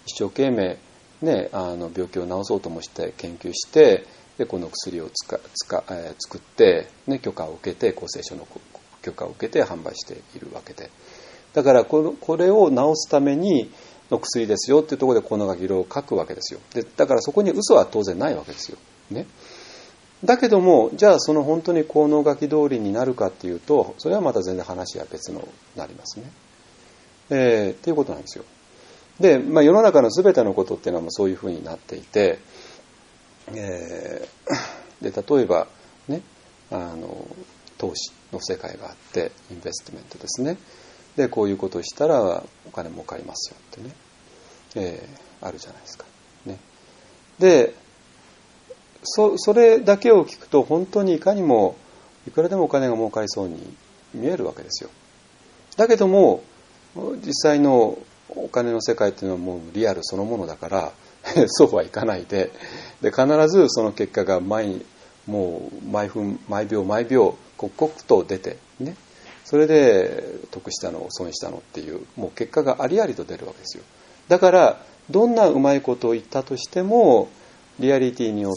一生懸命、ね、あの病気を治そうともして研究して、でこの薬をつかつか、えー、作って、ね、許可を受けて、厚生省の許可を受けて販売しているわけで、だからこのこれを治すためにの薬ですよっていうところでこの書きを書くわけですよ。でだからそこに嘘は当然ないわけですよ、ね。だけども、じゃあその本当に効能書き通りになるかっていうと、それはまた全然話は別のになりますね。えー、っていうことなんですよ。で、まあ、世の中の全てのことっていうのはもうそういうふうになっていて、えー、で例えばね、あの投資の世界があって、インベストメントですね。でこういうことをしたらお金儲かりますよってね、えー、あるじゃないですか、ね。で そ, それだけを聞くと本当にいかにもいくらでもお金が儲かりそうに見えるわけですよ。だけども実際のお金の世界っていうのはもうリアルそのものだからそうはいかないで、で必ずその結果が毎もう毎分毎秒毎秒刻々と出てね、それで得したの損したのっていうもう結果がありありと出るわけですよ。だからどんなうまいことを言ったとしてもリアリティによって、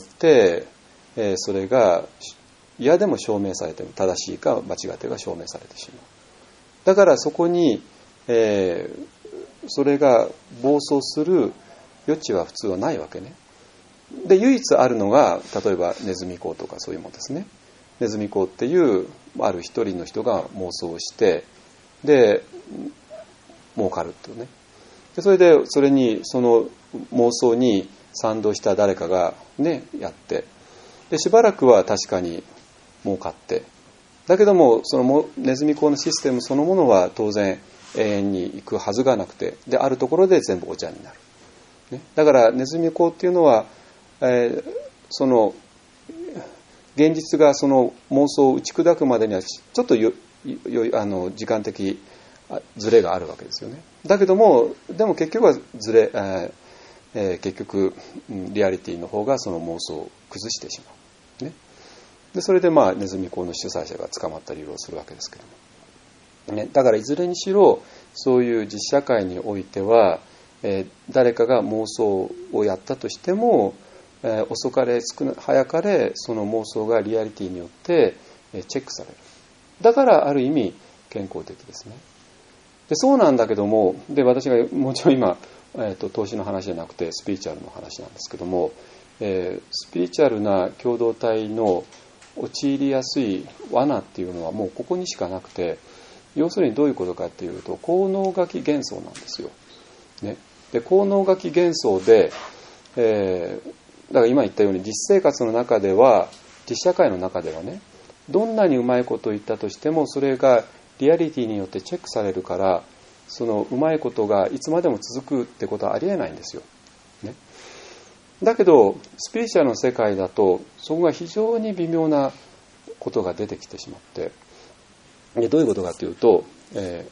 えー、それが嫌でも証明されても正しいか間違ってか証明されてしまう。だからそこに、えー、それが暴走する余地は普通はないわけね。で唯一あるのが例えばネズミ講とかそういうものですね。ネズミ講っていうある一人の人が妄想をしてで儲かるっていうね。でそれでそれにその妄想に賛同した誰かがねやってでしばらくは確かに儲かってだけどもそのネズミ講のシステムそのものは当然永遠に行くはずがなくてであるところで全部お茶になる、ね、だからネズミ講っていうのは、えー、その現実がその妄想を打ち砕くまでにはちょっとよよあの時間的ズレがあるわけですよね。だけどもでも結局はズレ、えーえー、結局リアリティの方がその妄想を崩してしまう、ね、でそれでまあネズミ講の主催者が捕まったりいろいろするわけですけども、ね、だからいずれにしろそういう実社会においては、えー、誰かが妄想をやったとしても、えー、遅かれ少な早かれその妄想がリアリティによって、えー、チェックされる。だからある意味健康的ですね。でそうなんだけどもで私がもちろん今えー、と投資の話じゃなくてスピリチュアルの話なんですけども、えー、スピリチュアルな共同体の陥りやすい罠っていうのはもうここにしかなくて要するにどういうことかっていうと効能書き幻想なんですよ、ね、で効能書き幻想で、えー、だから今言ったように実生活の中では実社会の中ではねどんなにうまいことを言ったとしてもそれがリアリティによってチェックされるからそのうまいことがいつまでも続くってことはありえないんですよ、ね、だけどスピリチュアルの世界だとそこが非常に微妙なことが出てきてしまってでどういうことかというと、え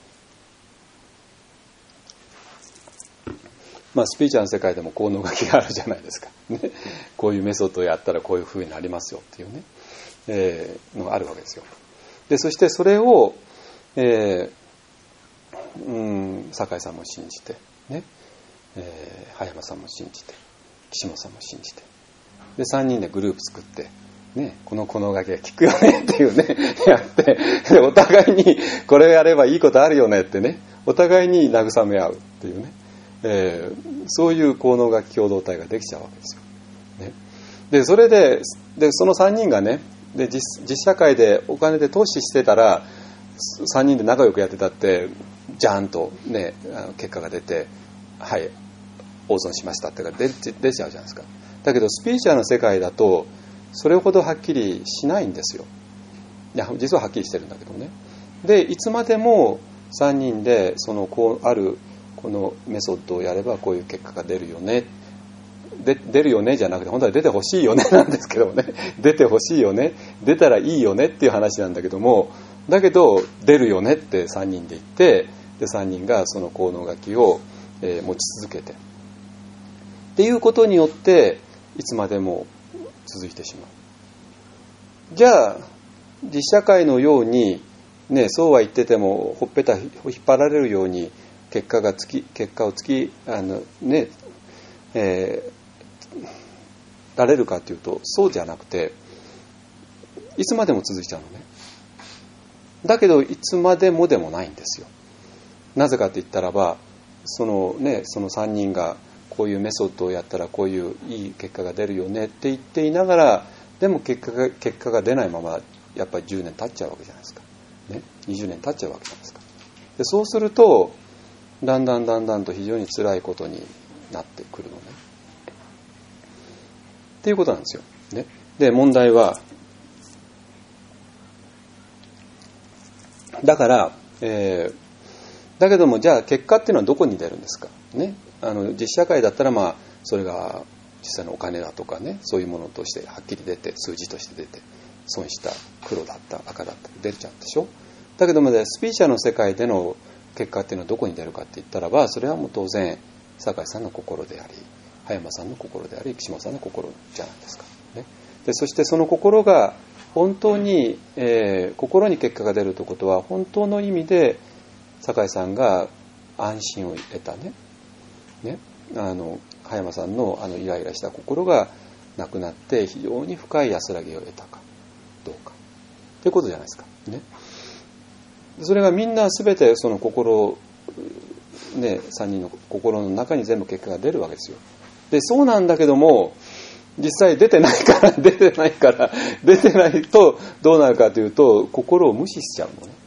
ーまあ、スピリチュアルの世界でも効能書きがあるじゃないですか、ね、こういうメソッドをやったらこういうふうになりますよっていうね、えー、のがあるわけですよ。でそしてそれを、えーうん、酒井さんも信じて、ねえー、葉山さんも信じて岸本さんも信じてでさんにんでグループ作って、ね、このこの書きが効くよねっていうねやってでお互いにこれやればいいことあるよねってねお互いに慰め合うっていうね、えー、そういう効能書き共同体ができちゃうわけですよ、ね、でそれででそのさんにんがねで 実, 実社会でお金で投資してたらさんにんで仲良くやってたってジャーンとね結果が出てはい大損しましたってか出, 出ちゃうじゃないですか。だけどスピリチュアルの世界だとそれほどはっきりしないんですよ。いや実ははっきりしてるんだけどね。でいつまでもさんにんでそのこうあるこのメソッドをやればこういう結果が出るよねで出るよねじゃなくて本当は出てほしいよねなんですけどもね出てほしいよね出たらいいよねっていう話なんだけどもだけど出るよねってさんにんで言ってでさんにんがその効能書きを、えー、持ち続けてっていうことによっていつまでも続いてしまう。じゃあ実社会のように、ね、そうは言っててもほっぺた引っ張られるように結果がつき結果をつきあの、ね、 えー、られるかというとそうじゃなくて、いつまでも続いちゃうのね。だけどいつまでもでもないんですよ。なぜかと言ったらば、そのね、そのさんにんがこういうメソッドをやったらこういういい結果が出るよねって言っていながら、でも結果が結果が出ないままやっぱりじゅうねん経っちゃうわけじゃないですか、ね、にじゅうねん経っちゃうわけじゃないですか。でそうするとだんだんだんだんと非常に辛いことになってくるのねっていうことなんですよ、ね、で問題はだから、えー、だけどもじゃあ結果っていうのはどこに出るんですか、ね、あの実社会だったらまあそれが実際のお金だとかね、そういうものとしてはっきり出て、数字として出て、損した、黒だった、赤だった出ちゃうでしょ。だけどもね、スピーチャーの世界での結果っていうのはどこに出るかって言ったらば、それはもう当然酒井さんの心であり、葉山さんの心であり、岸本さんの心じゃないですか、ね、でそしてその心が本当に、えー、心に結果が出るということは、本当の意味で酒井さんが安心を得たね、ね、あの葉山さんのあのイライラした心がなくなって非常に深い安らぎを得たかどうかということじゃないですか、ね、それがみんな全てその心、ね、さんにんの心の中に全部結果が出るわけですよ。でそうなんだけども実際出てないから出てないから出てないとどうなるかというと、心を無視しちゃうのね。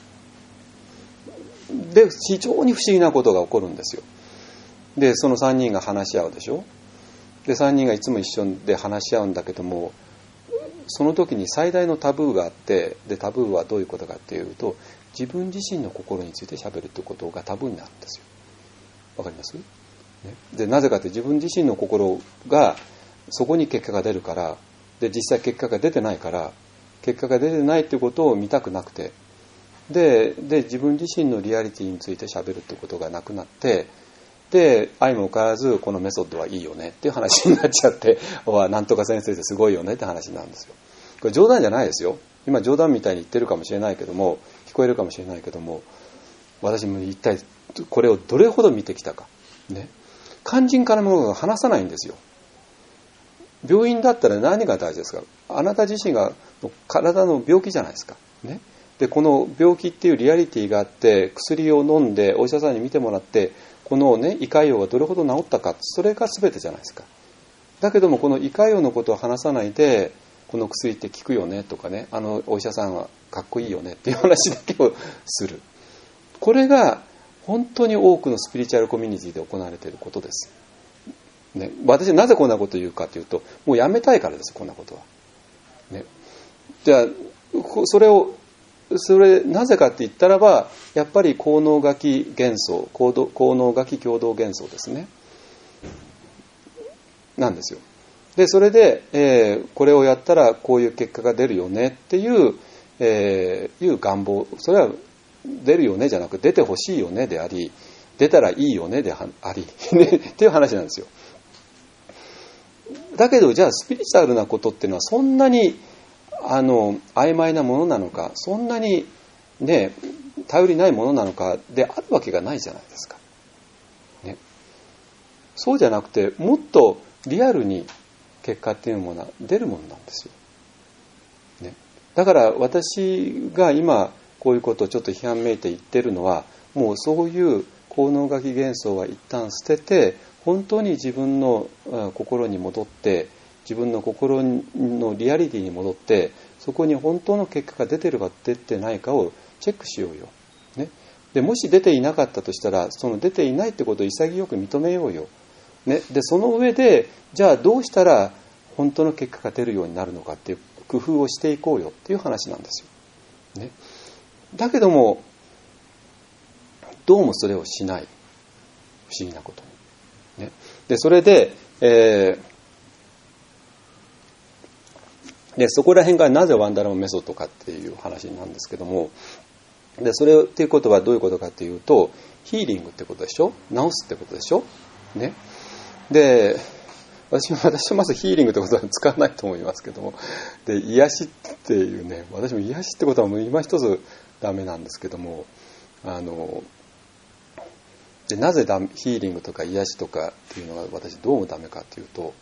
で非常に不思議なことが起こるんですよ。でそのさんにんが話し合うでしょ。でさんにんがいつも一緒で話し合うんだけども、その時に最大のタブーがあって、でタブーはどういうことかっていうと、自分自身の心について喋るということがタブーになるんですよ。わかります？ね、でなぜかって、自分自身の心がそこに結果が出るから、で実際結果が出てないから、結果が出てないっていうことを見たくなくて、でで自分自身のリアリティについて喋るってことがなくなって、で相も変わらずこのメソッドはいいよねっていう話になっちゃって、おなんとか先生ってすごいよねって話なんですよ。これ冗談じゃないですよ。今冗談みたいに言ってるかもしれないけども、聞こえるかもしれないけども、私も一体これをどれほど見てきたか、ね、肝心からものが話さないんですよ。病院だったら何が大事ですか？あなた自身が体の病気じゃないですか、ね、でこの病気っていうリアリティがあって、薬を飲んでお医者さんに見てもらって、このね胃潰瘍がどれほど治ったか、それが全てじゃないですか。だけどもこの胃潰瘍のことを話さないで、この薬って効くよねとかね、あのお医者さんはかっこいいよねっていう話だけをする。これが本当に多くのスピリチュアルコミュニティで行われていることです、ね、私はなぜこんなことを言うかというと、もうやめたいからです、こんなことは、ね、じゃあそれをそれなぜかって言ったらば、やっぱり効能書き幻想、効能書き共同幻想ですね、なんですよ。でそれで、えー、これをやったらこういう結果が出るよねっていう、えー、いう願望、それは出るよねじゃなく出てほしいよねであり、出たらいいよねでありねっていう話なんですよ。だけどじゃあスピリチュアルなことっていうのはそんなにあの曖昧なものなのか、そんなにね頼りないものなのかであるわけがないじゃないですか、ね、そうじゃなくて、もっとリアルに結果っていうものは出るものなんですよ、ね、だから私が今こういうことをちょっと批判めいて言ってるのは、もうそういう効能書き幻想は一旦捨てて、本当に自分の心に戻って、自分の心のリアリティに戻って、そこに本当の結果が出てるか出てないかをチェックしようよ、ね、でもし出ていなかったとしたら、その出ていないってことを潔く認めようよ、ね、でその上でじゃあどうしたら本当の結果が出るようになるのかっていう工夫をしていこうよっていう話なんですよ、ね、だけどもどうもそれをしない、不思議なことに、ね、でそれで、えー、でそこら辺がなぜワンダラマメソッドかっていう話なんですけども、でそれっていうことはどういうことかっていうと、ヒーリングってことでしょ、治すってことでしょ、ね、で私も私はまずヒーリングってことは使わないと思いますけども、で癒しっていうね、私も癒しってことはもう今一つダメなんですけども、あのでなぜダヒーリングとか癒しとかっていうのが私どうもダメかっていうと、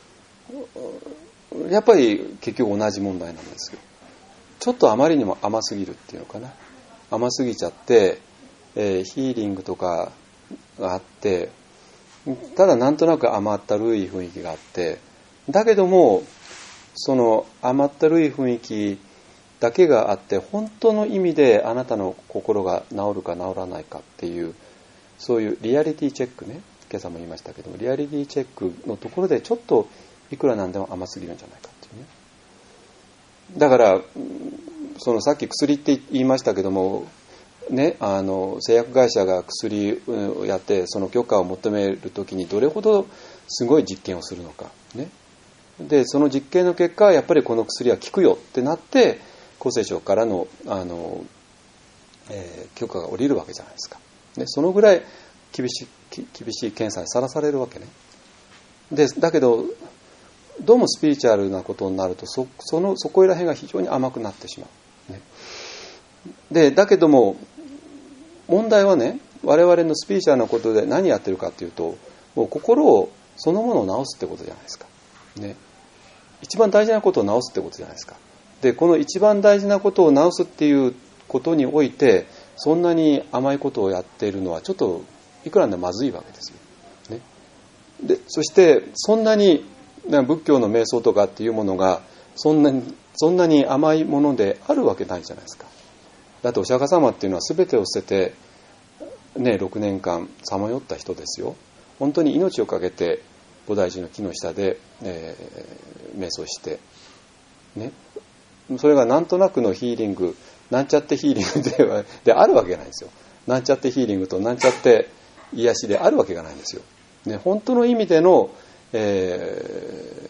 やっぱり結局同じ問題なんですよ。ちょっとあまりにも甘すぎるっていうのかな。甘すぎちゃって、えー、ヒーリングとかがあって、ただなんとなく甘ったるい雰囲気があって、だけどもその甘ったるい雰囲気だけがあって、本当の意味であなたの心が治るか治らないかっていう、そういうリアリティチェックね、今朝も言いましたけども、リアリティチェックのところでちょっといくらなんでも甘すぎるんじゃないかっていうね。だからそのさっき薬って言いましたけどもね、あの製薬会社が薬をやってその許可を求めるときにどれほどすごい実験をするのかね。でその実験の結果やっぱりこの薬は効くよってなって厚生省からの、あの、えー、許可が下りるわけじゃないですか。でそのぐらい厳しい、厳しい検査にさらされるわけね。でだけどどうもスピリチュアルなことになると そ, そ, のそこら辺が非常に甘くなってしまう、ね、でだけども問題はね、我々のスピリチュアルなことで何やってるかっていうと、もう心をそのものを治すってことじゃないですか、ね、一番大事なことを治すってことじゃないですか。でこの一番大事なことを治すっていうことにおいてそんなに甘いことをやっているのはちょっといくらでもまずいわけですよ、ね、でそしてそんなに仏教の瞑想とかっていうものがそんなにそんなに甘いものであるわけないじゃないですか。だってお釈迦様っていうのは全てを捨てて、ね、ろくねんかんさまよった人ですよ。本当に命をかけて菩提寺の木の下で、えー、瞑想して、ね、それがなんとなくのヒーリング、なんちゃってヒーリング で, はであるわけがないんですよ。なんちゃってヒーリングとなんちゃって癒しであるわけがないんですよ、ね、本当の意味でのえ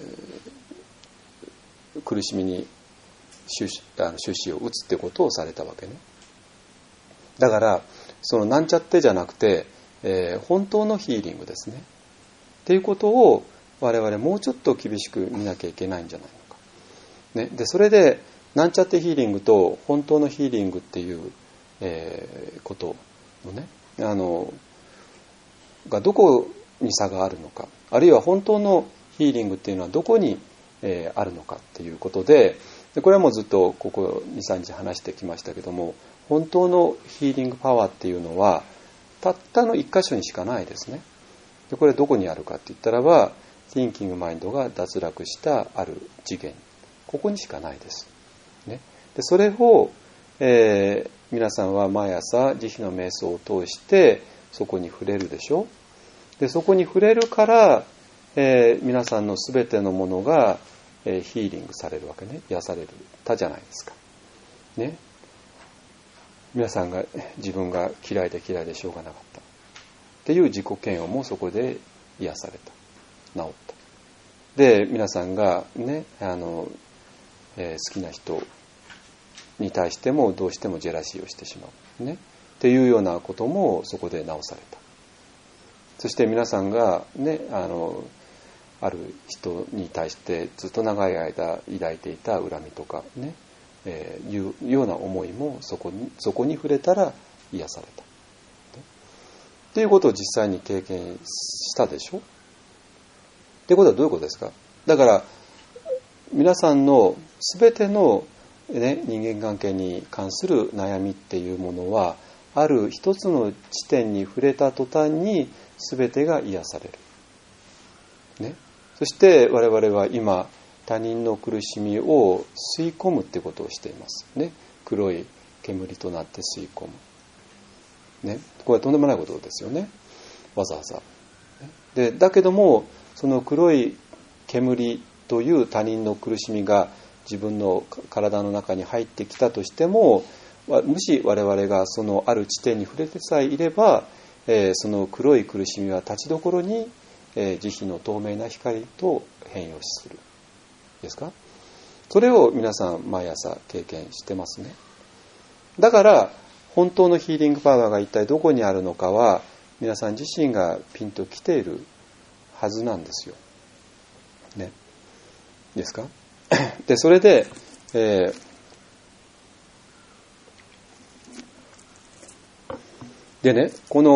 ー、苦しみに終止を打つってことをされたわけね。だからそのなんちゃってじゃなくて、えー、本当のヒーリングですねっていうことを我々もうちょっと厳しく見なきゃいけないんじゃないのか、ね、でそれでなんちゃってヒーリングと本当のヒーリングっていう、えー、ことのね、あのがどこに差があるのか、あるいは本当のヒーリングっていうのはどこに、えー、あるのかっていうことで、でこれはもうずっとここ にさんにち話してきましたけども、本当のヒーリングパワーっていうのはたったの一箇所にしかないですね。でこれどこにあるかって言ったらば、Thinking Mindが脱落したある次元、ここにしかないです、ね、でそれを、えー、皆さんは毎朝慈悲の瞑想を通してそこに触れるでしょ。でそこに触れるから、えー、皆さんのすべてのものが、えー、ヒーリングされるわけね、癒されるたじゃないですか、ね、皆さんが自分が嫌いで嫌いでしょうがなかったっていう自己嫌悪もそこで癒された、治った。で皆さんがね、あの、えー、好きな人に対してもどうしてもジェラシーをしてしまう、ね、っていうようなこともそこで治された。そして皆さんがね、あのある人に対してずっと長い間抱いていた恨みとかね、えー、いうような思いもそこにそこに触れたら癒されたっていうことを実際に経験したでしょ。っていうことはどういうことですか。だから皆さんの全ての、ね、人間関係に関する悩みっていうものはある一つの地点に触れた途端に全てが癒される、ね、そして我々は今他人の苦しみを吸い込むってことをしています、ね、黒い煙となって吸い込む、ね、これはとんでもないことですよね、わざわざ。でだけどもその黒い煙という他人の苦しみが自分の体の中に入ってきたとしても、もし我々がそのある地点に触れてさえいれば、えー、その黒い苦しみは立ちどころに、えー、慈悲の透明な光と変容するですか。それを皆さん毎朝経験してますね。だから本当のヒーリングパワーが一体どこにあるのかは皆さん自身がピンときているはずなんですよ、ね、ですか。でそれで、えーでね、この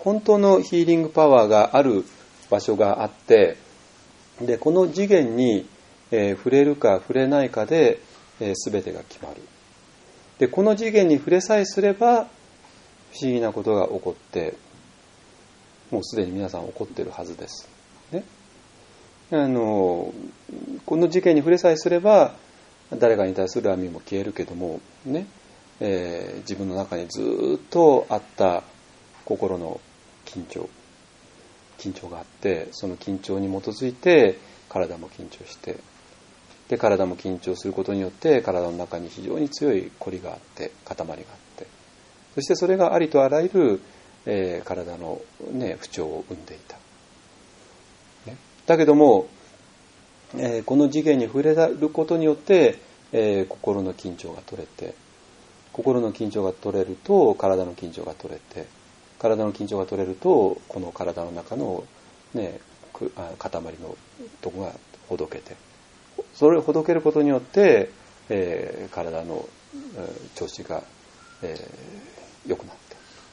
本当のヒーリングパワーがある場所があって、でこの次元に、えー、触れるか触れないかで、えー、全てが決まる。でこの次元に触れさえすれば不思議なことが起こって、もうすでに皆さん起こっているはずです、ね、あのこの次元に触れさえすれば誰かに対する恨みも消えるけどもね、えー、自分の中にずっとあった心の緊張緊張があって、その緊張に基づいて体も緊張して、で体も緊張することによって体の中に非常に強い凝りがあって、塊があって、そしてそれがありとあらゆる、えー、体の、ね、不調を生んでいた、ね、だけども、えー、この次元に触れることによって、えー、心の緊張が取れて、心の緊張が取れると体の緊張が取れて、体の緊張が取れるとこの体の中の、ね、塊のとこがほどけて、それをほどけることによって、えー、体の、えー、調子が、えー、良くなって、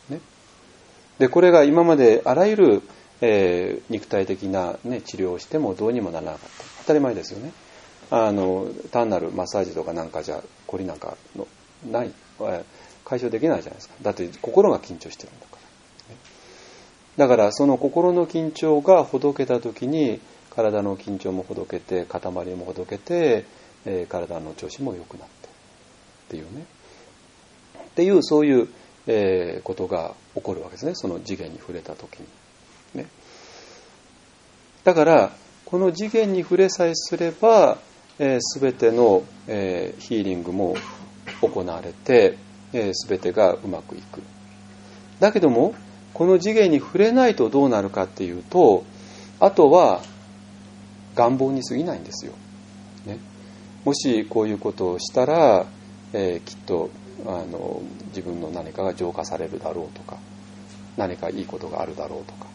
ね、でこれが今まであらゆる、えー、肉体的な、ね、治療をしてもどうにもならなかった。当たり前ですよね。あの単なるマッサージとかなんかじゃこりなんかのない解消できないじゃないですか。だって心が緊張してるんだから、ね、だからその心の緊張がほどけた時に体の緊張もほどけて、塊もほどけて、えー、体の調子も良くなってっていうね、っていうそういう、えー、ことが起こるわけですね。その次元に触れた時に、ね、だからこの次元に触れさえすれば、えー、全ての、えー、ヒーリングも行われて、えー、全てがうまくいく。だけどもこの次元に触れないとどうなるかっていうと、あとは願望に過ぎないんですよ、ね、もしこういうことをしたら、えー、きっとあの自分の何かが浄化されるだろうとか、何かいいことがあるだろうとか、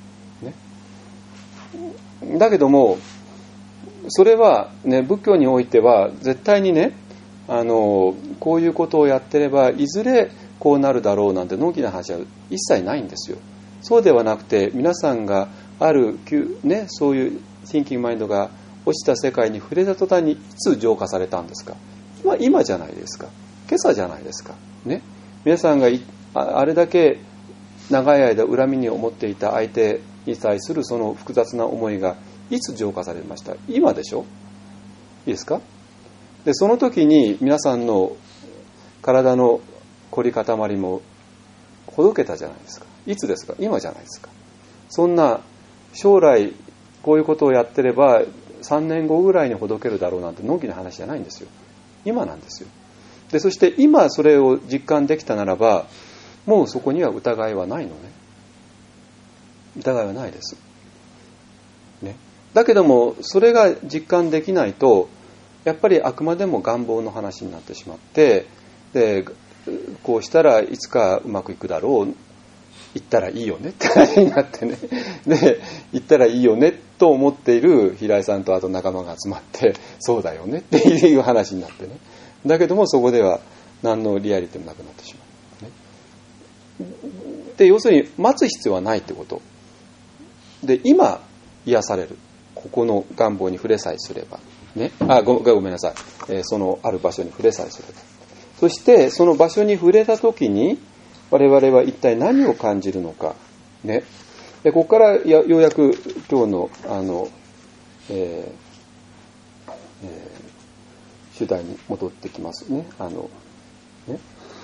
ね、だけどもそれは、ね、仏教においては絶対にね、あのこういうことをやってればいずれこうなるだろうなんてのんきな話は一切ないんですよ。そうではなくて、皆さんがある、ね、そういうThinking Mindが落ちた世界に触れた途端にいつ浄化されたんですか。今、今じゃないですか。今朝じゃないですか、ね、皆さんがあれだけ長い間恨みに思っていた相手に対するその複雑な思いがいつ浄化されました。今でしょ。いいですか。でその時に皆さんの体の凝り固まりもほどけたじゃないですか。いつですか。今じゃないですか。そんな将来こういうことをやってればさんねんごぐらいにほどけるだろうなんてのんきな話じゃないんですよ。今なんですよ。でそして今それを実感できたならば、もうそこには疑いはないのね。疑いはないです、ね、だけどもそれが実感できないと、やっぱりあくまでも願望の話になってしまって、でこうしたらいつかうまくいくだろう、行ったらいいよねって話になってね、で行ったらいいよねと思っている平井さんとあと仲間が集まって、そうだよねっていう話になってね、だけどもそこでは何のリアリティもなくなってしまう、ね、で要するに待つ必要はないってことで、今癒される、ここの願望に触れさえすればね、あ ご, ごめんなさい、えー、そのある場所に触れさえすれば、そしてその場所に触れたときに我々は一体何を感じるのか、ね、でここからやようやく今日のあの、えーえー、主題に戻ってきますね。あのね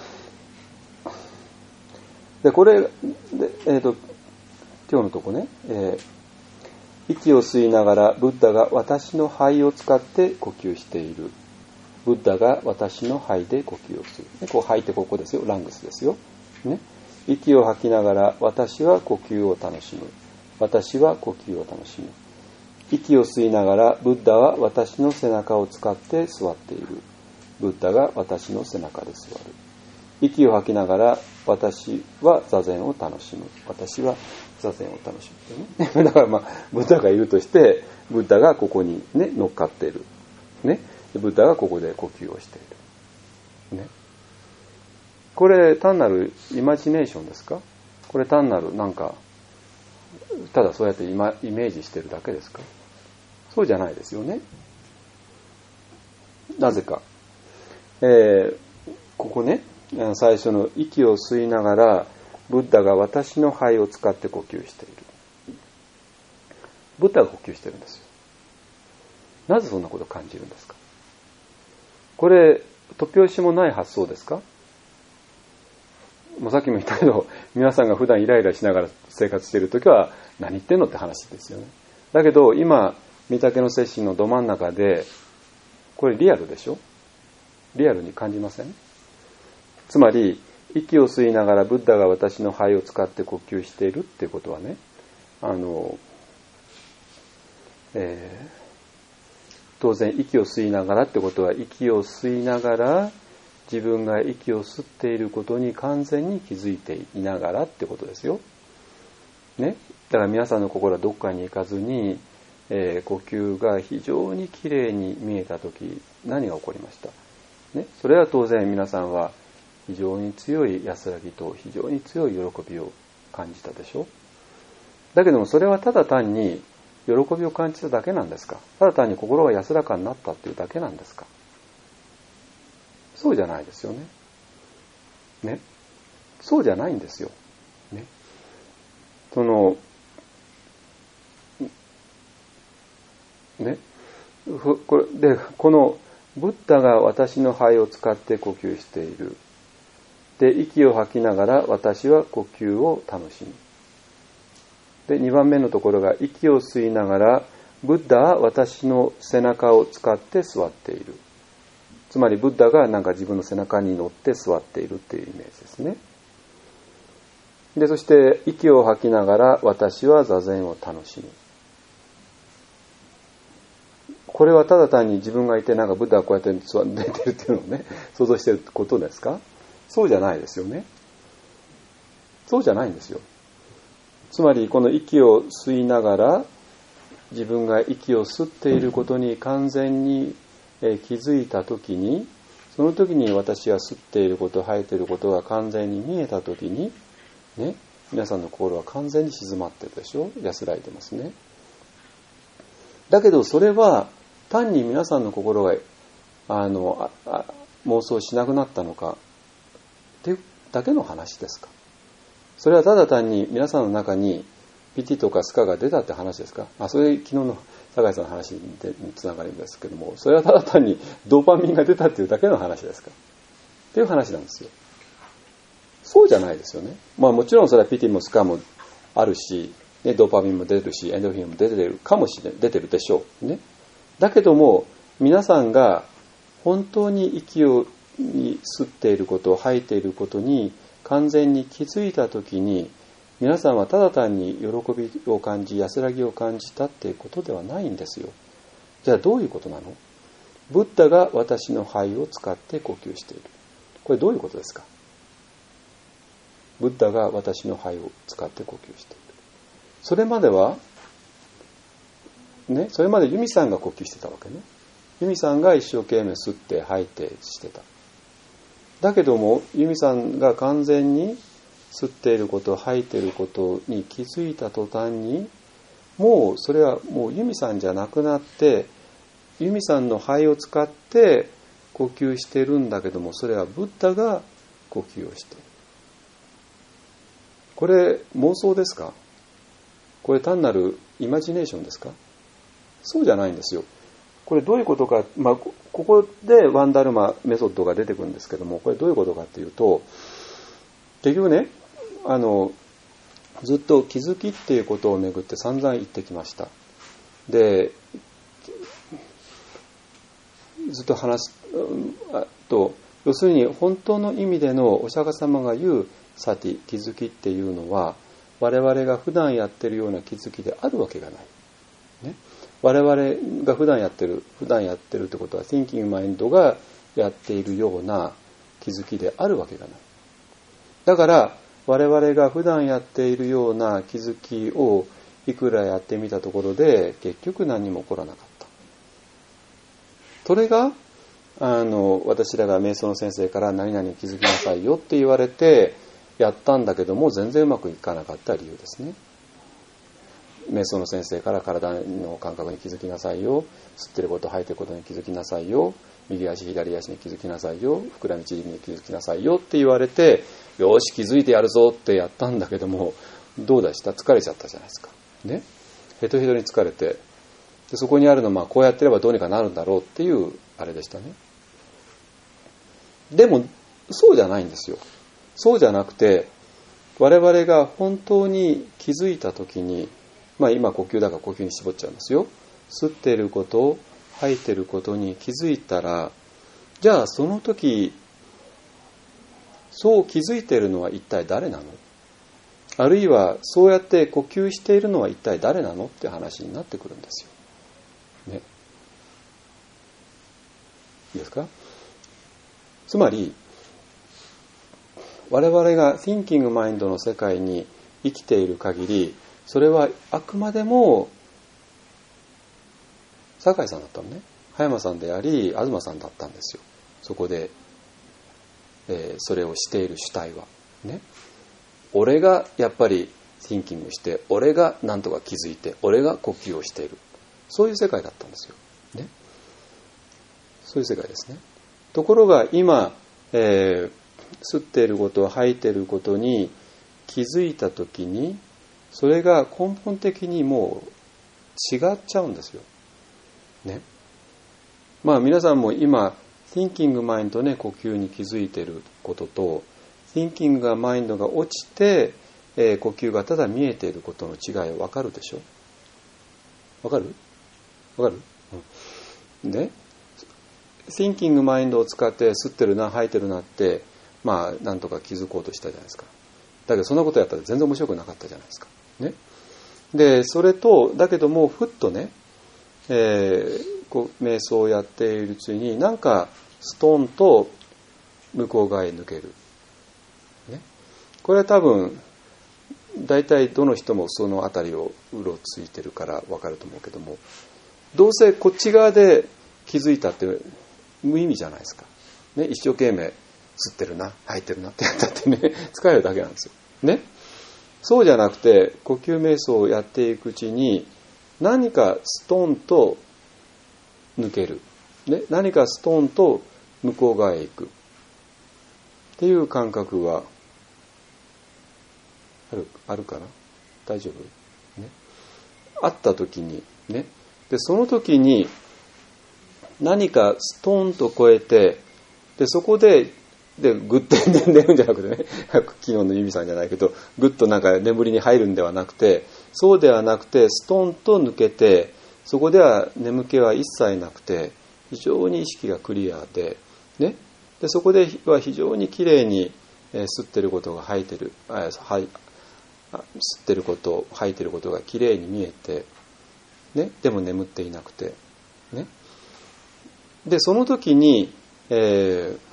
でこれで、えーと今日のとこね、えー、息を吸いながらブッダが私の肺を使って呼吸している。ブッダが私の肺で呼吸をする。ね、こう肺ってここですよ、ラングスですよ。ね、息を吐きながら私は呼吸を楽しむ。私は呼吸を楽しむ。息を吸いながらブッダは私の背中を使って座っている。ブッダが私の背中で座る。息を吐きながら私は座禅を楽しむ。私は座禅を楽しむ、ね、だからまあブッダがいるとして、ブッダがここにね乗っかっている、ね、ブッダがここで呼吸をしている、ね、これ単なるイマジネーションですか。これ単なるなんかただそうやって今イメージしてるだけですか？そうじゃないですよね。なぜか、えー、ここね、最初の息を吸いながらブッダが私の肺を使って呼吸している。ブッダが呼吸してるんですよ。なぜそんなことを感じるんですか？これ突拍子もない発想ですか？もうさっきも言ったけど、皆さんが普段イライラしながら生活しているときは何言ってんのって話ですよね。だけど今御嶽の精神のど真ん中で、これリアルでしょ？リアルに感じません？つまり息を吸いながらブッダが私の肺を使って呼吸しているっていうことはね、あの、えー、当然息を吸いながらってことは、息を吸いながら自分が息を吸っていることに完全に気づいていながらってことですよ。ね。だから皆さんの心はどっかに行かずに、えー、呼吸が非常にきれいに見えたとき、何が起こりました？ね。それは当然皆さんは非常に強い安らぎと非常に強い喜びを感じたでしょ。だけどもそれはただ単に喜びを感じただけなんですか？ただ単に心が安らかになったっていうだけなんですか？そうじゃないですよね。ね。そうじゃないんですよ。ね。その、ね。これで、このブッダが私の肺を使って呼吸している。で、息を吐きながら私は呼吸を楽しむ。で、にばんめのところが息を吸いながらブッダは私の背中を使って座っている。つまりブッダがなんか自分の背中に乗って座っているっていうイメージですね。で、そして息を吐きながら私は座禅を楽しむ。これはただ単に自分がいてなんかブッダがこうやって座って出てるっていうのをね、想像していることですか？そうじゃないですよね。そうじゃないんですよ。つまりこの息を吸いながら自分が息を吸っていることに完全に気づいたときに、その時に私は吸っていること、吐いていることが完全に見えたときに、ね、皆さんの心は完全に静まってるでしょ？安らいでますね。だけどそれは単に皆さんの心があのああ妄想しなくなったのかっていうだけの話ですか？それはただ単に皆さんの中にピティとかスカが出たって話ですか？あ、それ昨日の酒井さんの話につながるんですけども、それはただ単にドーパミンが出たっていうだけの話ですかっていう話なんですよ。そうじゃないですよね。まあもちろんそれはピティもスカもあるし、ね、ドーパミンも出てるし、エンドルフィンも出てるかもしれない、出てるでしょうね。だけども皆さんが本当に息をに吸っていること、吐いていることに完全に気づいたときに、皆さんはただ単に喜びを感じ、安らぎを感じたっていうことではないんですよ。じゃあどういうことなの？ブッダが私の肺を使って呼吸している。これどういうことですか？ブッダが私の肺を使って呼吸している。それまではね、それまでユミさんが呼吸してたわけね。ユミさんが一生懸命吸って吐いてしてた。だけどもユミさんが完全に吸っていること、吐いていることに気づいた途端に、もうそれはもうユミさんじゃなくなって、ユミさんの肺を使って呼吸しているんだけども、それはブッダが呼吸をしている。これ妄想ですか？これ単なるイマジネーションですか？そうじゃないんですよ。これどういうことか、まあ、ここでワンダルマメソッドが出てくるんですけども、これどういうことかっていうと、結局ね、あのずっと気づきっていうことをめぐって散々言ってきました。で、ずっと話すと、要するに本当の意味でのお釈迦様が言うサティ、気づきっていうのは、我々が普段やってるような気づきであるわけがない。ね、我々が普段やってる、普段やってるってことは、Thinking Mind がやっているような気づきであるわけがない。だから、我々が普段やっているような気づきをいくらやってみたところで、結局何も起こらなかった。それが、あの、私らが瞑想の先生から何々気づきなさいよって言われて、やったんだけども、全然うまくいかなかった理由ですね。 瞑想の先生から体の感覚に気づきなさいよ、吸ってること吐いてることに気づきなさいよ、右足左足に気づきなさいよ、膨らみ縮みに気づきなさいよって言われて、よし気づいてやるぞってやったんだけども、どうでした？疲れちゃったじゃないですかね。ヘトヘトに疲れて、でそこにあるのはまあこうやってればどうにかなるんだろうっていうあれでしたね。でもそうじゃないんですよ。そうじゃなくて、我々が本当に気づいたときに、まあ今呼吸だから呼吸に絞っちゃうんですよ。吸っていること吐いていることに気づいたら、じゃあその時そう気づいているのは一体誰なの？あるいはそうやって呼吸しているのは一体誰なのって話になってくるんですよ。ね。いいですか？つまり我々が Thinking Mind の世界に生きている限り、それはあくまでも酒井さんだったのね、葉山さんであり東さんだったんですよ。そこで、えー、それをしている主体はね、俺がやっぱり Thinking して、俺が何とか気づいて、俺が呼吸をしている、そういう世界だったんですよね。そういう世界ですね。ところが今、えー、吸っていること吐いていることに気づいたときに、それが根本的にもう違っちゃうんですよね。まあ皆さんも今 Thinking Mind ね、呼吸に気づいていることと Thinking がマインドが落ちて、えー、呼吸がただ見えていることの違い分かるでしょ？分かる？分かる？うん、ね、Thinking Mind を使って吸ってるな吐いてるなってまあなんとか気づこうとしたじゃないですか。だけどそんなことやったら全然面白くなかったじゃないですかね。でそれとだけどもふっとね、えー、こう瞑想をやっているうちになんかストンと向こう側へ抜ける、ね、これは多分大体どの人もそのあたりをうろついてるから分かると思うけども、どうせこっち側で気づいたって無意味じゃないですか、ね、一生懸命吸ってるな吐いてるなってやったってね疲れるだけなんですよね。そうじゃなくて呼吸瞑想をやっていくうちに何かストンと抜ける、ね、何かストンと向こう側へ行くっていう感覚はある、あるかな？大丈夫？ね、あった時にね、でその時に何かストンと越えて、でそこででぐっと寝るんじゃなくてね、昨日のユミさんじゃないけどぐっとなんか眠りに入るんではなくて、そうではなくてストンと抜けて、そこでは眠気は一切なくて非常に意識がクリアで、ね、でそこでは非常にきれいに、えー、吸ってることが吐いてる、あはい、吸ってること吐いてることがきれいに見えて、ね、でも眠っていなくて、ね、でその時に、えー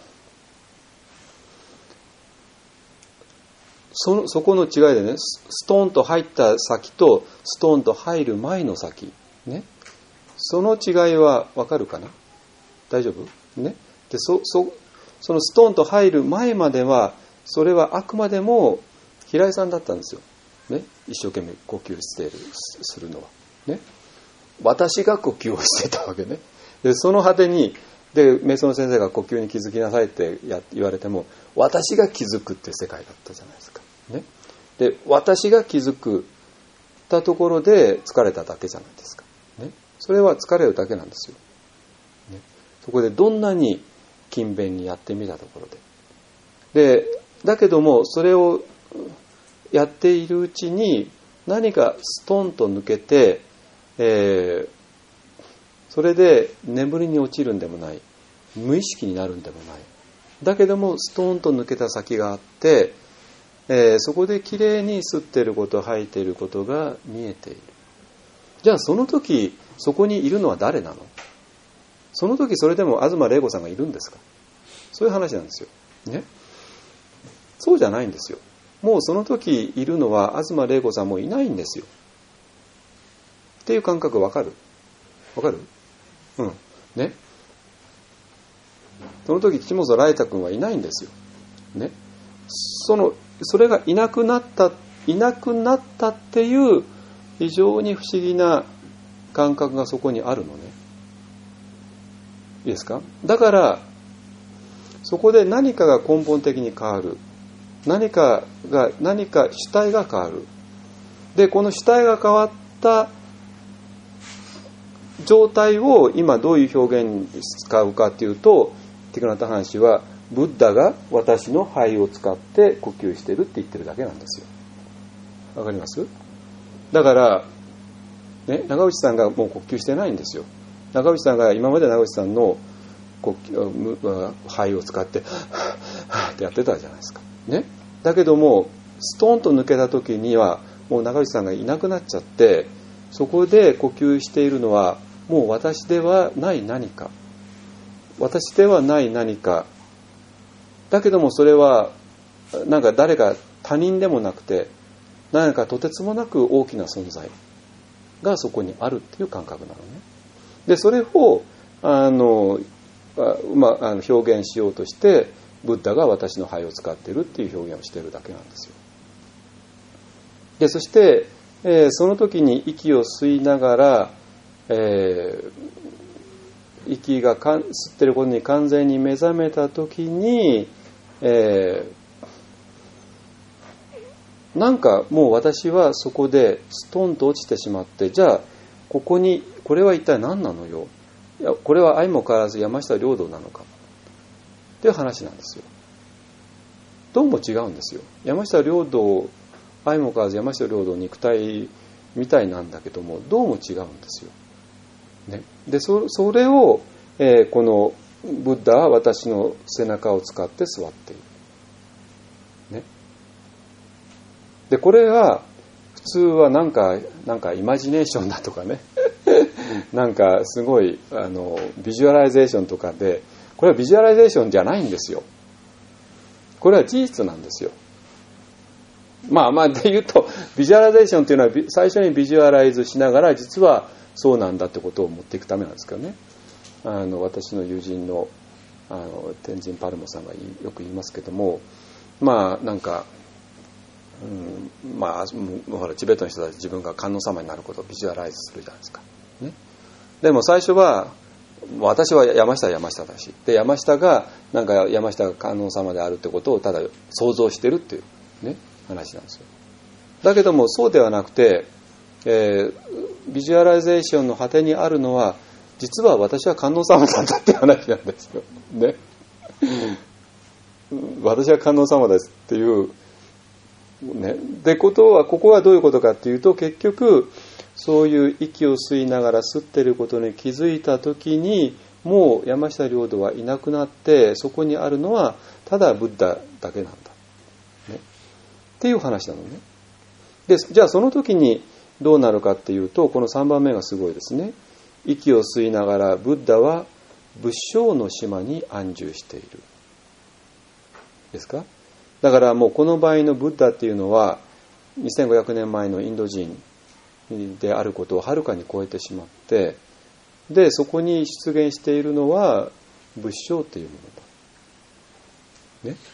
その、そこの違いでね、ストーンと入った先とストーンと入る前の先、ね、その違いは分かるかな？大丈夫？ね、でそそそのストーンと入る前まではそれはあくまでも平井さんだったんですよ、ね、一生懸命呼吸しているするのは、ね、私が呼吸をしてたわけね。でその果てにで瞑想の先生が呼吸に気づきなさいってや言われても、私が気づくっていう世界だったじゃないですか、ね、で私が気づくたところで疲れただけじゃないですか、ね、それは疲れるだけなんですよ、ね、そこでどんなに勤勉にやってみたところででだけどもそれをやっているうちに何かストンと抜けて、えー、それで眠りに落ちるんでもない、無意識になるんでもない、だけどもストーンと抜けた先があって、えー、そこできれいに吸っていること吐いていることが見えている。じゃあその時そこにいるのは誰なの？その時それでも東玲子さんがいるんですか？そういう話なんですよ、ね、そうじゃないんですよ。もうその時いるのは東玲子さんもいないんですよっていう感覚わかる？わかる？うんね。その時岸本ライタ君はいないんですよ、ね、そのそれがいなくなったいなくなったっていう非常に不思議な感覚がそこにあるのね。いいですか？だからそこで何かが根本的に変わる。何かが何か主体が変わる。でこの主体が変わった状態を今どういう表現に使うかっていうと、ティクナタハン氏はブッダが私の肺を使って呼吸してるって言ってるだけなんですよ。わかります？だから、ね、長内さんがもう呼吸してないんですよ。長内さんが今まで長内さんの呼吸肺を使ってってやってたじゃないですか、ね、だけどもストーンと抜けた時にはもう長内さんがいなくなっちゃって、そこで呼吸しているのはもう私ではない何か、私ではない何かだけども、それはなんか誰か他人でもなくて、何かとてつもなく大きな存在がそこにあるっていう感覚なのね。でそれをあの、まあ、あの表現しようとしてブッダが私の肺を使っているっていう表現をしているだけなんですよ。でそして、えー、その時に息を吸いながら、えー、息がかん吸ってることに完全に目覚めた時に、えー、なんかもう私はそこでストンと落ちてしまって、じゃあここにこれは一体何なのよ、いやこれは相も変わらず山下領土なのかっていう話なんですよ。どうも違うんですよ。山下領土、相も変わらず山下領土肉体みたいなんだけども、どうも違うんですよ、ね、で そ, それを、えー、このブッダは私の背中を使って座っている、ね、でこれが普通はなんかなんかイマジネーションだとかねなんかすごいあのビジュアライゼーションとかで、これはビジュアライゼーションじゃないんですよ。これは事実なんですよ。まあまあで言うと、ビジュアライゼーションっていうのは最初にビジュアライズしながら実はそうなんだってことを持っていくためなんですけどね。あの私の友人のあの天神パルモさんがよく言いますけども、まあなんか、うん、まあほらチベットの人たち自分が観音様になることをビジュアライズするじゃないですか、ね、でも最初は私は山下は山下だし、で山下がなんか山下が観音様であるってことをただ想像してるっていうね話なんですよ。だけどもそうではなくて、えー、ビジュアライゼーションの果てにあるのは実は私は観音様なんだっていう話なんですよ、ね、私は観音様ですっていう、ね、でことはここはどういうことかっていうと、結局そういう息を吸いながら吸っていることに気づいた時にもう山下領土はいなくなって、そこにあるのはただブッダだけなんだ、ね、っていう話なのね。でじゃあその時にどうなるかっていうと、このさんばんめがすごいですね。息を吸いながらブッダは仏性の島に安住しているですか。だからもうこの場合のブッダっていうのはにせんごひゃくねんまえのインド人であることをはるかに超えてしまって、でそこに出現しているのは仏性というものだ、ね、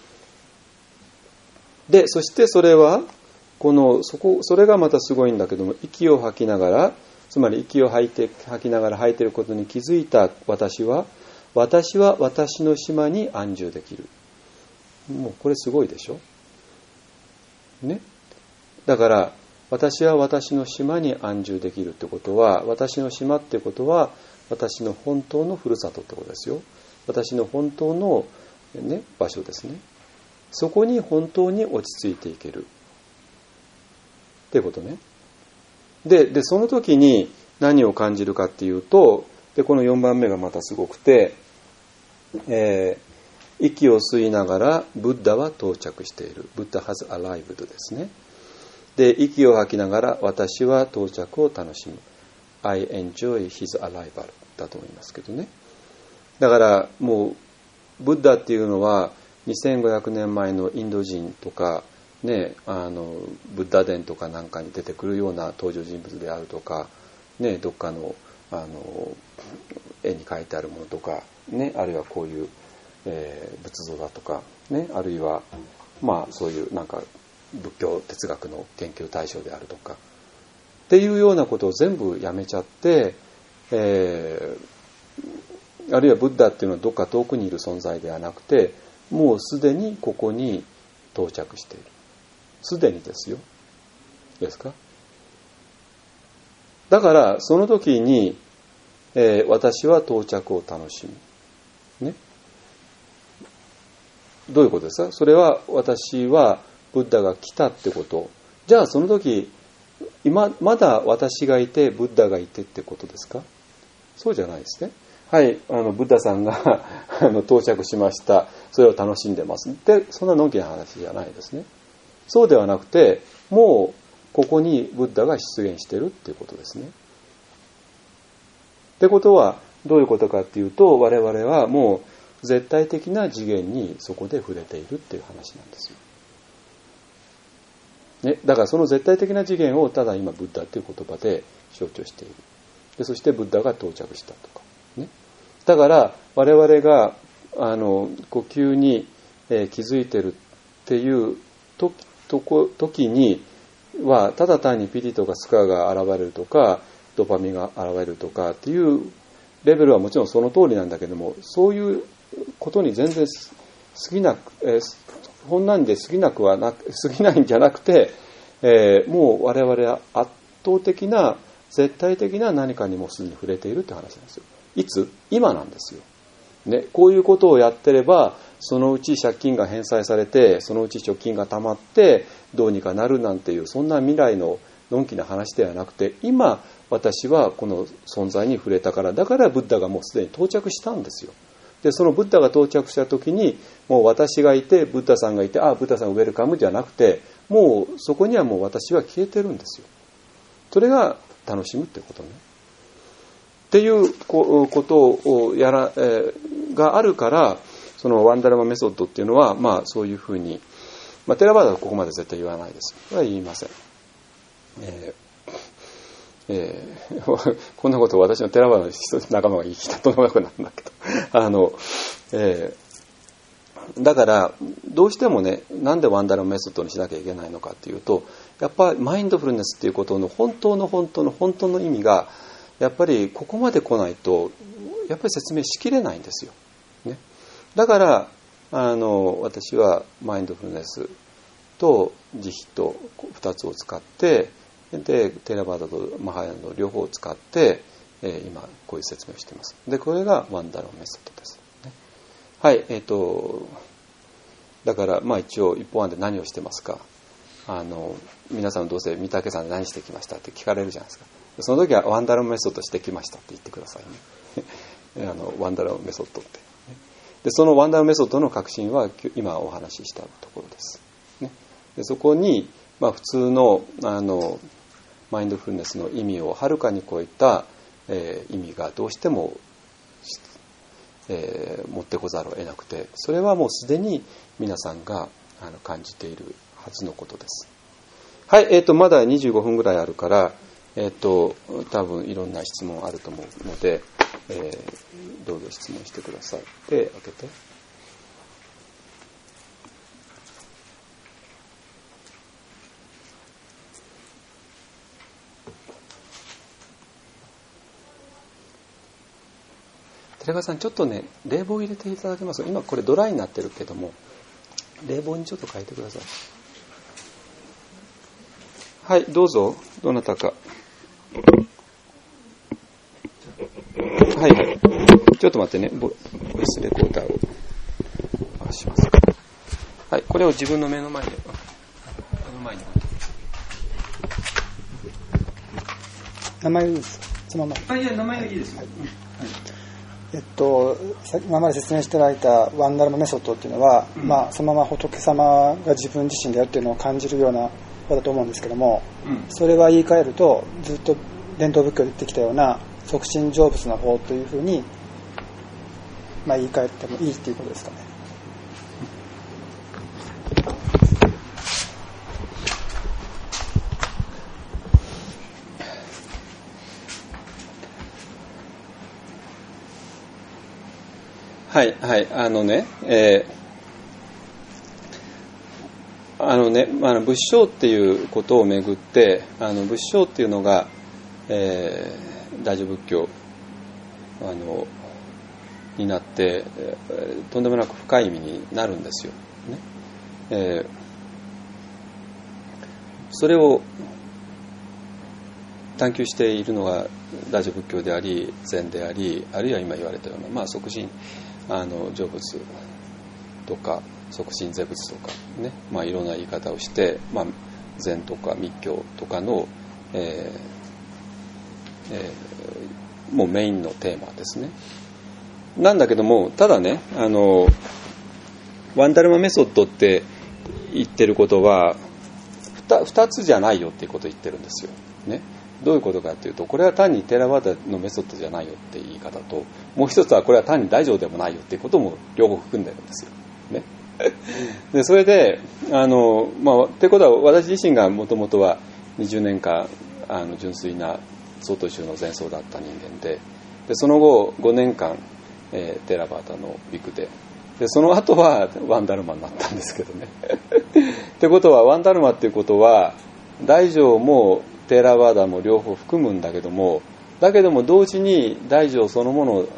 でそしてそれはこのそこそれがまたすごいんだけども、息を吐きながら、つまり息を吐いて吐きながら吐いていることに気づいた私は私は私の島に安住できる。もうこれすごいでしょ、ね、だから私は私の島に安住できるってことは、私の島ってことは私の本当のふるさとってことですよ。私の本当の、ね、場所ですね。そこに本当に落ち着いていけるっていうことね。で、でその時に何を感じるかっていうと、でこのよんばんめがまたすごくて、えー、息を吸いながらブッダは到着している。ブッダ has arrived ですね。で息を吐きながら私は到着を楽しむ。 I enjoy his arrival だと思いますけどね。だからもうブッダっていうのはにせんごひゃくねんまえのインド人とかね、あのブッダ伝とかなんかに出てくるような登場人物であるとか、ね、どっかの、あの絵に描いてあるものとか、ね、あるいはこういう、えー、仏像だとか、ね、あるいは、まあ、そういうなんか仏教哲学の研究対象であるとか、 っていうようなことを全部やめちゃって、えー、あるいはブッダっていうのはどっか遠くにいる存在ではなくて、もうすでにここに到着している。すでにですよ。ですか？だからその時に、えー、私は到着を楽しむ。ね。どういうことですか？それは私はブッダが来たってこと。じゃあその時今まだ私がいてブッダがいてってことですか？そうじゃないですね。はい、あのブッダさんがあの到着しました。それを楽しんでます。で、そんなのんきな話じゃないですね。そうではなくて、もうここにブッダが出現しているっていうことですね。ってことはどういうことかっていうと、我々はもう絶対的な次元にそこで触れているっていう話なんですよ。ね、だからその絶対的な次元をただ今ブッダっていう言葉で象徴している。でそしてブッダが到着したとか、ね、だから我々があの呼吸に、えー、気づいてるっていう時、とこ時にはただ単にピリとかスカが現れるとかドパミンが現れるとかっていうレベルはもちろんその通りなんだけども、そういうことに全然過ぎなく、えー、こんなんで過ぎなくはなく過ぎないんじゃなくて、えー、もう我々は圧倒的な絶対的な何かにもすでに触れているって話なんですよ。いつ？今なんですよ、ね、こういうことをやってればそのうち借金が返済されて、そのうち貯金がたまってどうにかなるなんていう、そんな未来ののんきな話ではなくて、今私はこの存在に触れたから、だからブッダがもうすでに到着したんですよ。でそのブッダが到着した時にもう私がいてブッダさんがいて、ああブッダさんウェルカムじゃなくて、もうそこにはもう私は消えてるんですよ。それが楽しむってことね。っていうことをやら、えー、があるから、そのワンダラマメソッドっていうのは、まあそういうふうに、まあテラバーダはここまで絶対言わないです。これは言いません。えーえー、こんなことを私のテラバーダの仲間が言いたともなくなるんだけど、あの、えー、だからどうしてもね、なんでワンダラマメソッドにしなきゃいけないのかっていうと、やっぱりマインドフルネスっていうことの本当の本当の本当の意味がやっぱりここまで来ないとやっぱり説明しきれないんですよ、ね、だからあの私はマインドフルネスと慈悲とふたつを使って、でテラバーダとマハヤナの両方を使って、えー、今こういう説明をしています。でこれがワンダラマメソッドです、ね、はいえっ、ー、とだからまあ一応一本案で何をしてますか、あの皆さんどうせ御嶽山で何してきましたって聞かれるじゃないですか。その時はワンダラマメソッドしてきましたって言ってくださいねあのワンダラマメソッドって、でそのワンダラマメソッドの核心は今お話ししたところです、ね、でそこに、まあ、普通の、あのマインドフルネスの意味をはるかに超えた、えー、意味がどうしても、えー、持ってこざるを得なくて、それはもうすでに皆さんがあの感じているはずのことです。はい、えーと、まだにじゅうごふんぐらいあるから、えーと、多分いろんな質問あると思うので、えー、どうぞ質問してください。で、開けて。寺川さん、ちょっとね、冷房入れていただけますか。今これドライになってるけども、冷房にちょっと変えてください。はい、どうぞ。どなたか。はいはい。ちょっと待ってね。ボイスレコーダーを回します。はい、これを自分の目の前で、目の前に。 名前いいですか？そのまま。 あ、いや、名前はいいですよ。はい。 えっと、今まで説明していただいたワンダラマメソッドっていうのは、うん、まあ、そのまま仏様が自分自身であるっていうのを感じるようなことだと思うんですけども、うん、それは言い換えるとずっと伝統仏教で言ってきたような即身成仏の法というふうに、まあ、言い換えてもいいっていうことですかね。 はいはい、あのね、えあのね、あの仏性っていうことをめぐって、あの仏性っていうのが、えー、大乗仏教あのになって、えー、とんでもなく深い意味になるんですよ、ねえー、それを探求しているのが大乗仏教であり禅であり、あるいは今言われたような、まあ、即身あの成仏とか即身是仏とかね、まあ、いろんな言い方をして、まあ、禅とか密教とかの、えーえー、もうメインのテーマですね。なんだけども、ただね、あのワンダルマメソッドって言ってることは 2, 2つじゃないよっていうことを言ってるんですよ、ね。どういうことかというと、これは単にテラワダのメソッドじゃないよって言い方と、もう一つはこれは単に大乗でもないよっていうことも両方含んでるんですよ、ね。でそれであの、まあ、ってことは私自身がもともとはにじゅうねんかんあの純粋な曹洞宗の前奏だった人間 で, でその後ごねんかん、えー、テラバータのビクででその後はワンダルマになったんですけどねってことはワンダルマっていうことは大乗もテラバータも両方含むんだけども、だけども同時に大乗そのもの、うん、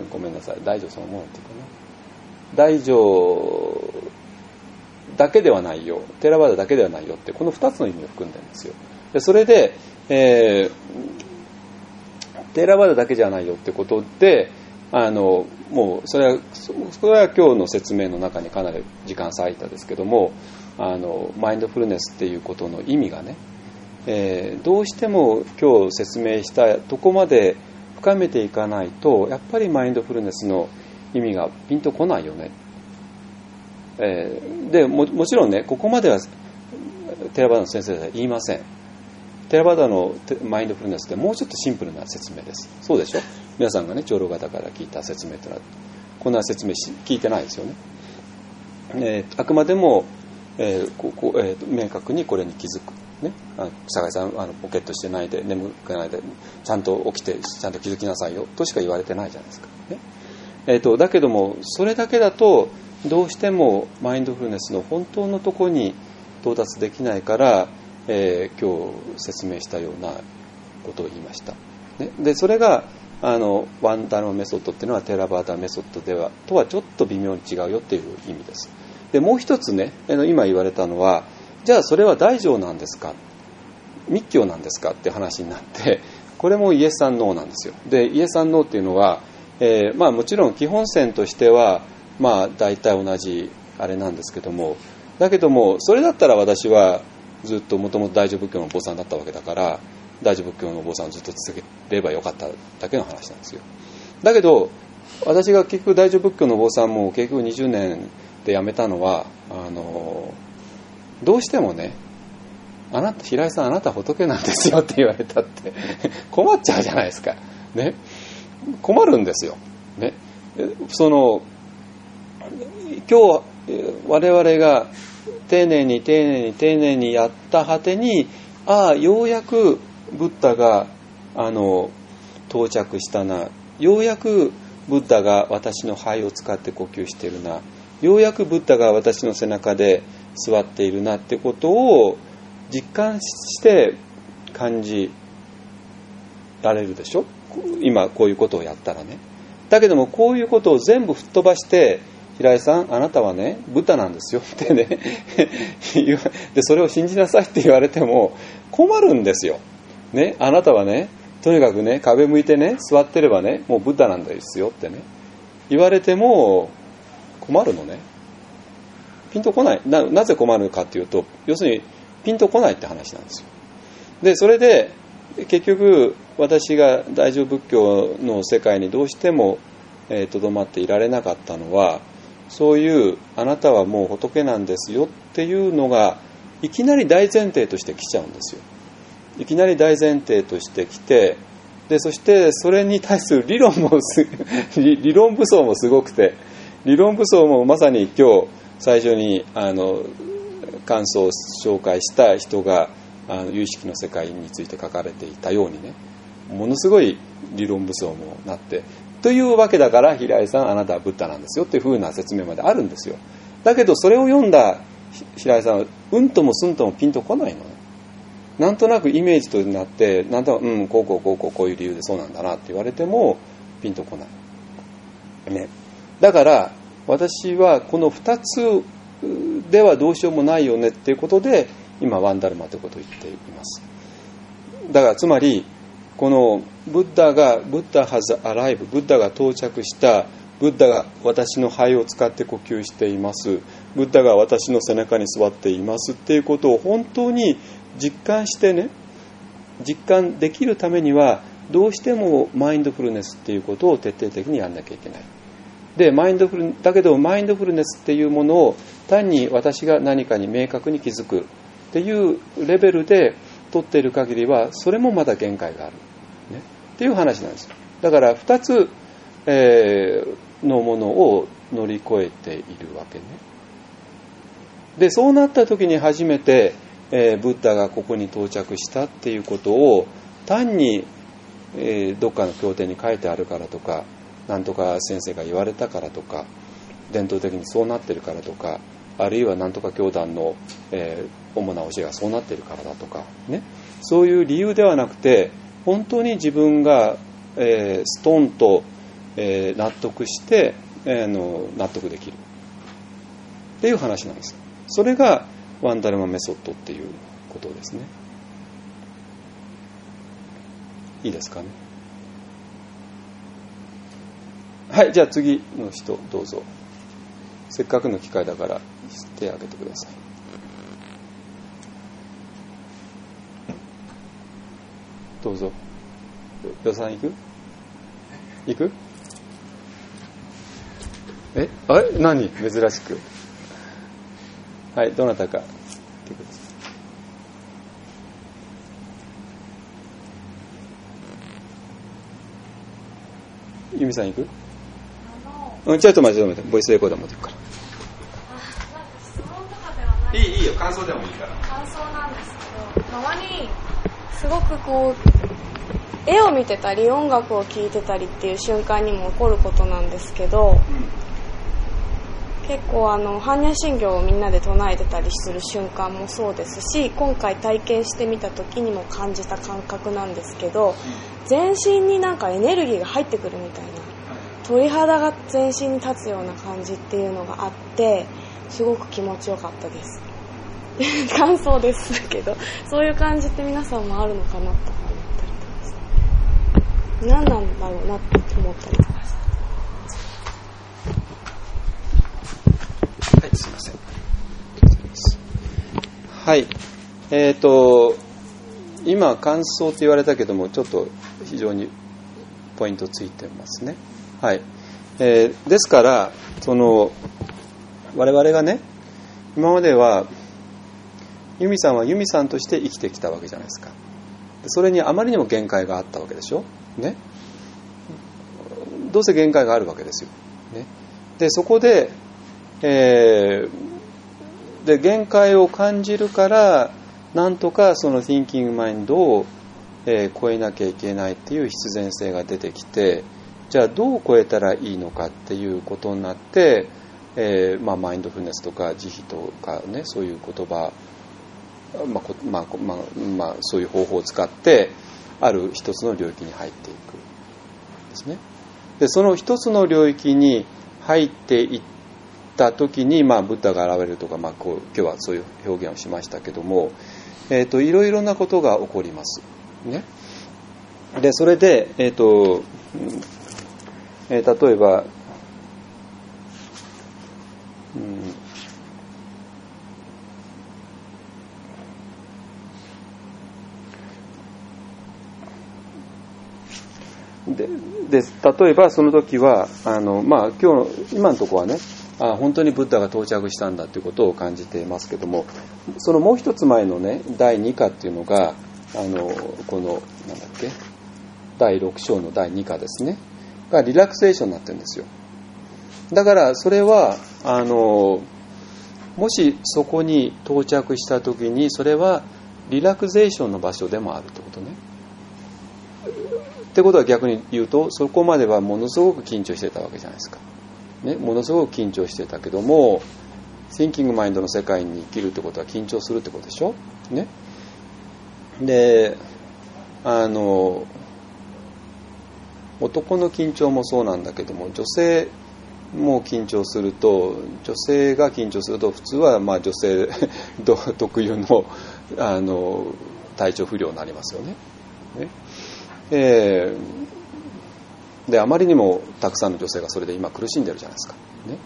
ごめんなさい大乗そのものっていうかな、大乗だけではないよ、テラバータだけではないよってこのふたつの意味を含んでるんですよ。でそれで、えー、テラバータだけじゃないよってことで、あのもうそれはそれは今日の説明の中にかなり時間割いたですけども、あのマインドフルネスっていうことの意味がね、えー、どうしても今日説明したとこまで深めていかないとやっぱりマインドフルネスの意味がピンとこないよね。えー、で も, もちろんね、ここまではテラバータの先生は言いません。テラバータのマインドフルネスってもうちょっとシンプルな説明です。そうでしょ。皆さんがね長老方から聞いた説明というのはこんな説明し聞いてないですよね。えー、あくまでも、えーここえー、明確にこれに気づく、ね、あ酒井さんあのポケットしてないで眠くないでちゃんと起きてちゃんと気づきなさいよとしか言われてないじゃないですか、ね。えー、とだけどもそれだけだとどうしてもマインドフルネスの本当のところに到達できないから、えー、今日説明したようなことを言いました、ね。でそれがあのワンダルマメソッドっていうのはテラバータメソッドではとはちょっと微妙に違うよっていう意味です。でもう一つね、今言われたのはじゃあそれは大乗なんですか密教なんですかって話になって、これもイエス・アン・ノーなんですよ。でイエス・アン・ノーっていうのは、えーまあ、もちろん基本線としてはまあ大体同じあれなんですけども、だけどもそれだったら私はずっともともと大乗仏教のお坊さんだったわけだから大乗仏教のお坊さんをずっと続ければよかっただけの話なんですよ。だけど私が結局大乗仏教のお坊さんも結局にじゅうねんで辞めたのはあのどうしてもね、あなた平井さんあなた仏なんですよって言われたって困っちゃうじゃないですか、ね、困るんですよ、ね。その今日我々が丁寧に丁寧に丁寧にやった果てに、ああようやくブッダがあの到着したな、ようやくブッダが私の肺を使って呼吸しているな、ようやくブッダが私の背中で座っているなってことを実感して感じられるでしょ、今こういうことをやったらね。だけどもこういうことを全部吹っ飛ばして、平井さんあなたはねブッダなんですよってねでそれを信じなさいって言われても困るんですよ、ね。あなたはねとにかくね壁向いてね座ってればねもうブッダなんですよってね言われても困るのね。ピンとこない。 な, なぜ困るかっていうと、要するにピンとこないって話なんですよ。でそれで結局私が大乗仏教の世界にどうしてもとど、えー、まっていられなかったのは、そういうあなたはもう仏なんですよっていうのがいきなり大前提として来ちゃうんですよ。いきなり大前提として来て、でそしてそれに対する理論も理論武装もすごくて、理論武装もまさに今日最初にあの感想を紹介した人があの有意識の世界について書かれていたようにね、ものすごい理論武装もなってというわけだから、平井さんあなたはブッダなんですよっていう風な説明まであるんですよ。だけどそれを読んだ平井さんはうんともすんともピンとこないのね。なんとなくイメージとなってなんとなくうんこうこうこうこうこういう理由でそうなんだなって言われてもピンとこない、ね、だから私はこのふたつではどうしようもないよねっていうことで今ワンダルマということを言っています。だからつまりこのブッダがブッダ has arrived ブッダが到着したブッダが私の肺を使って呼吸しています、ブッダが私の背中に座っていますっていうことを本当に実感してね、実感できるためにはどうしてもマインドフルネスっていうことを徹底的にやんなきゃいけない。でマインドフルだけどマインドフルネスっていうものを単に私が何かに明確に気づくっていうレベルで取っている限りはそれもまだ限界がある、ね、っていう話なんですよ。だからふたつ、えー、のものを乗り越えているわけね。でそうなった時に初めて、えー、ブッダがここに到着したっていうことを単に、えー、どっかの経典に書いてあるからとかなんとか先生が言われたからとか伝統的にそうなってるからとかあるいはなんとか教団の、えー、主な教えがそうなってるからだとかね、そういう理由ではなくて本当に自分が、えー、ストンと、えー、納得して、えー、の納得できるっていう話なんです。それがワンダルマメソッドっていうことですね。いいですかね。はい、じゃあ次の人どうぞ。せっかくの機会だから手を挙げてください。どうぞ。予算行く？行く？え、あれ？何？珍しく。はい、どなたか来てください。由美さん行く？うん、ちょっと待って、ちょっと待って、ボイスレコーダー持ってるから。 質問とかではない。 いい、いいよ、感想でもいいから。 感想なんですけど、たまにすごくこう絵を見てたり音楽を聴いてたりっていう瞬間にも起こることなんですけど、うん、結構あの般若心経をみんなで唱えてたりする瞬間もそうですし、今回体験してみた時にも感じた感覚なんですけど、全身になんかエネルギーが入ってくるみたいな、鳥肌が全身に立つような感じっていうのがあって、すごく気持ちよかったです感想ですけど、そういう感じって皆さんもあるのかなと思ったりとかして、何なんだろうなって思ったりとかして。 はい、すいません。はい、えっと今感想って言われたけども、ちょっと非常にポイントついてますね。はい、えー、ですからその我々がね、今までは由美さんは由美さんとして生きてきたわけじゃないですか。それにあまりにも限界があったわけでしょ、ね、どうせ限界があるわけですよ、ね、でそこで、えー、で限界を感じるからなんとかその Thinking Mind を、えー、超えなきゃいけないっていう必然性が出てきて、じゃあどう超えたらいいのかっていうことになって、えーまあ、マインドフルネスとか慈悲とかね、そういう言葉、まあまあまあまあ、そういう方法を使ってある一つの領域に入っていくですね。でその一つの領域に入っていった時に、まあ、ブッダが現れるとか、まあ、こう今日はそういう表現をしましたけども、えーと、いろいろなことが起こります、ね、でそれで、えーとえー、例えば、うん、でで例えばその時はあの、まあ、今日今のところはね、あ本当にブッダが到着したんだということを感じていますけども、そのもう一つ前のねだいに課っていうのがあのこのなんだっけだいろく章のだいに課ですねがリラクセーションになってるんですよ。だからそれはあのもしそこに到着した時にそれはリラクゼーションの場所でもあるってことね。ってことは逆に言うと、そこまではものすごく緊張してたわけじゃないですか、ね、ものすごく緊張してたけども、 Thinking Mind の世界に生きるってことは緊張するってことでしょ、ね、であの男の緊張もそうなんだけども、女性も緊張すると、女性が緊張すると普通はまあ女性特有の、あの体調不良になりますよね。ね、えー、であまりにもたくさんの女性がそれで今苦しんでるじゃないですか、ね、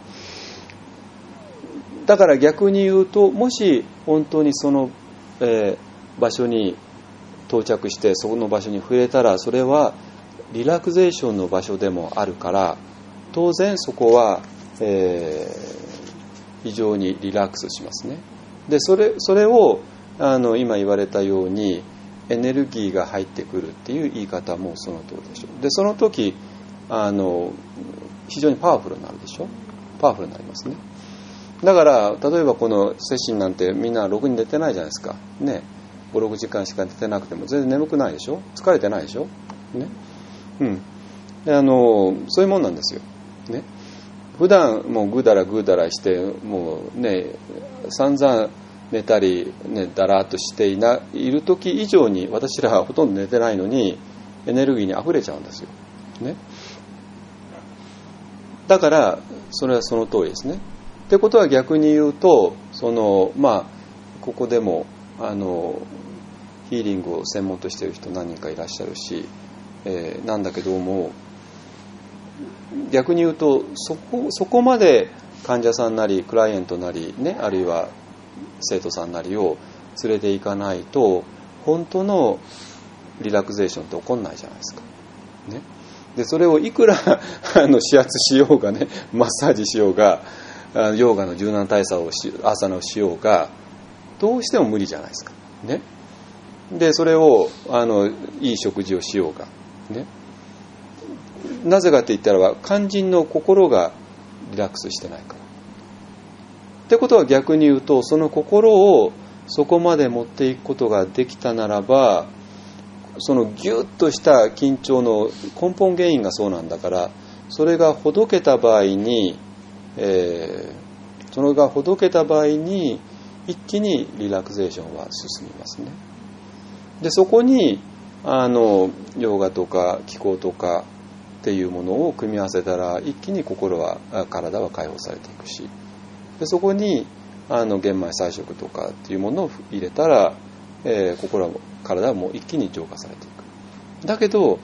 だから逆に言うと、もし本当にその、えー、場所に到着してその場所に触れたら、それはリラクゼーションの場所でもあるから、当然そこは、えー、非常にリラックスしますね。でそれ、それをあの今言われたようにエネルギーが入ってくるっていう言い方もその通りでしょう。でその時あの非常にパワフルになるでしょ。パワフルになりますね。だから例えばこのセシンなんてみんなろくに寝てないじゃないですかね。ご、ろくじかんしか寝てなくても全然眠くないでしょ。疲れてないでしょ、ね、うんであのそういうもんなんですよ、ね、普段もうぐだらぐだらしてもうね散々寝たりねだらっとしていないる時以上に、私らはほとんど寝てないのにエネルギーにあふれちゃうんですよ、ね、だからそれはその通りですね。ってことは逆に言うと、そのまあここでもあのヒーリングを専門としている人何人かいらっしゃるし、えー、なんだけども逆に言うとそこ、そこまで患者さんなりクライアントなり、ね、あるいは生徒さんなりを連れていかないと本当のリラクゼーションって起こんないじゃないですか、ね、でそれをいくらあの指圧しようがね、マッサージしようが、ヨガの柔軟体操をしアーサナをしようがどうしても無理じゃないですか、ね、でそれをあのいい食事をしようが、ね、なぜかって言ったら肝心の心がリラックスしてないから。ってことは逆に言うと、その心をそこまで持っていくことができたならば、そのギュッとした緊張の根本原因がそうなんだから、それがほどけた場合に、えー、それがほどけた場合に一気にリラクゼーションは進みますね。でそこにあのヨガとか気功とかっていうものを組み合わせたら一気に心は体は解放されていくし、でそこにあの玄米菜食とかっていうものを入れたら、えー、心は体はもう一気に浄化されていく。だけど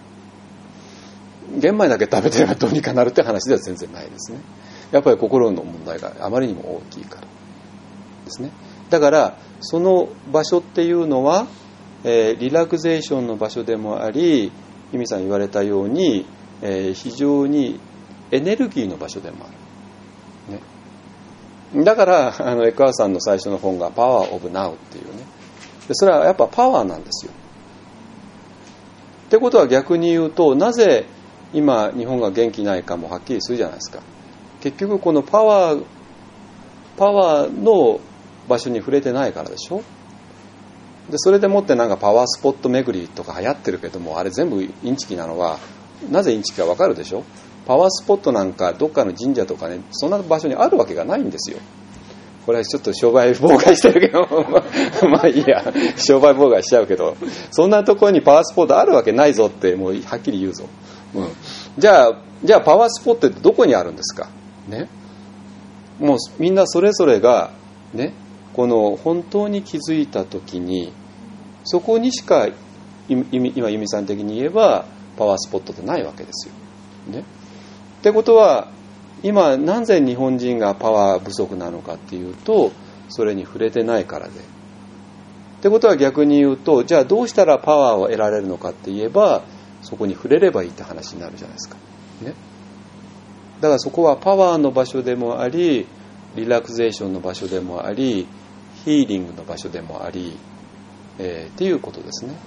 玄米だけ食べてればどうにかなるって話では全然ないですね。やっぱり心の問題があまりにも大きいからですね。だからその場所っていうのは、えー、リラクゼーションの場所でもあり、由美さん言われたように、えー、非常にエネルギーの場所でもある、ね、だからあのエクアーさんの最初の本がパワーオブナウっていうね、でそれはやっぱパワーなんですよ。ってことは逆に言うと、なぜ今日本が元気ないかもはっきりするじゃないですか。結局このパワーパワーの場所に触れてないからでしょ。でそれでもってなんかパワースポット巡りとか流行ってるけども、あれ全部インチキなのはなぜインチキか分かるでしょ。パワースポットなんかどっかの神社とかね、そんな場所にあるわけがないんですよ。これはちょっと商売妨害してるけどまあいいや、商売妨害しちゃうけど、そんなところにパワースポットあるわけないぞってもうはっきり言うぞ、うん、じゃあじゃあパワースポットってどこにあるんですかね。もうみんなそれぞれがね、この本当に気づいた時にそこにしか今由美さん的に言えばパワースポットってないわけですよ、ね、ってことは今なぜ日本人がパワー不足なのかっていうと、それに触れてないからで。ってことは逆に言うと、じゃあどうしたらパワーを得られるのかって言えば、そこに触れればいいって話になるじゃないですか、ね、だからそこはパワーの場所でもあり、リラクゼーションの場所でもあり、ヒーリングの場所でもあり、えー、っていうことですね。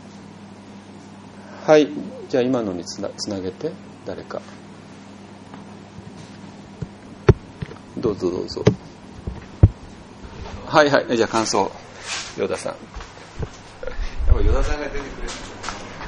はい、じゃあ今のにつな、つなげて誰かどうぞどうぞ。はいはい、じゃあ感想、ヨダさん。やっぱヨダさんが出てくれる。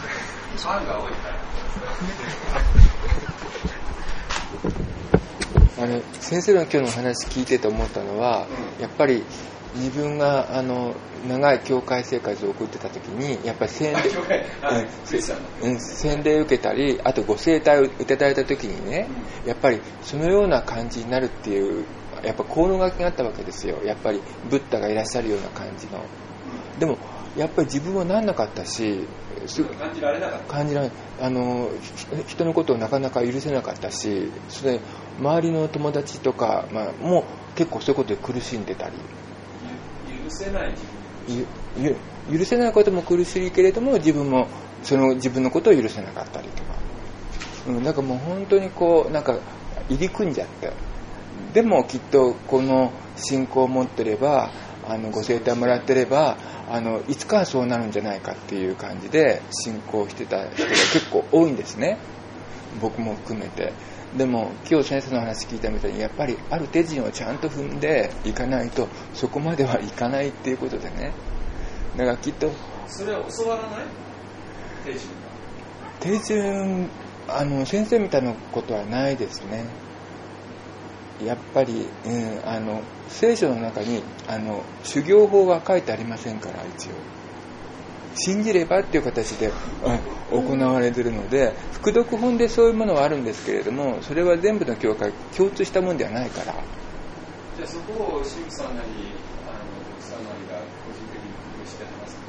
ファンが多いから。 あの先生の今日のお話聞いてて思ったのは、やっぱり自分があの長い教会生活を送ってた時にやっぱり洗礼、うん、洗礼受けたり、あとご聖体をいただいた時にね、やっぱりそのような感じになるっていうやっぱ効能書きがあったわけですよ。やっぱりブッダがいらっしゃるような感じの。でもやっぱり自分はなんなかったし、す感じられなかった。 感じられあの人のことをなかなか許せなかったし、それ周りの友達とか、まあ、もう結構そういうことで苦しんでたり。 許せない自分許せないことも苦しいけれども、自分もその自分のことを許せなかったりとか、うん、なんかもう本当にこうなんか入り組んじゃって、でもきっとこの信仰を持ってれば、あのご聖体もらってれば、あのいつかはそうなるんじゃないかっていう感じで信仰してた人が結構多いんですね、僕も含めて。でも今日先生の話聞いたみたいに、やっぱりある手順をちゃんと踏んでいかないとそこまではいかないっていうことでね。だからきっとそれは教わらない手順手順あの先生みたいなことはないですね。やっぱり、うん、あの聖書の中にあの修行法は書いてありませんから、一応信じればっていう形で、うん、行われているので、副読本でそういうものはあるんですけれども、それは全部の教会共通したものではないから。 じゃあそこを神父さんなりあの奥さんなりが個人的に工夫して話す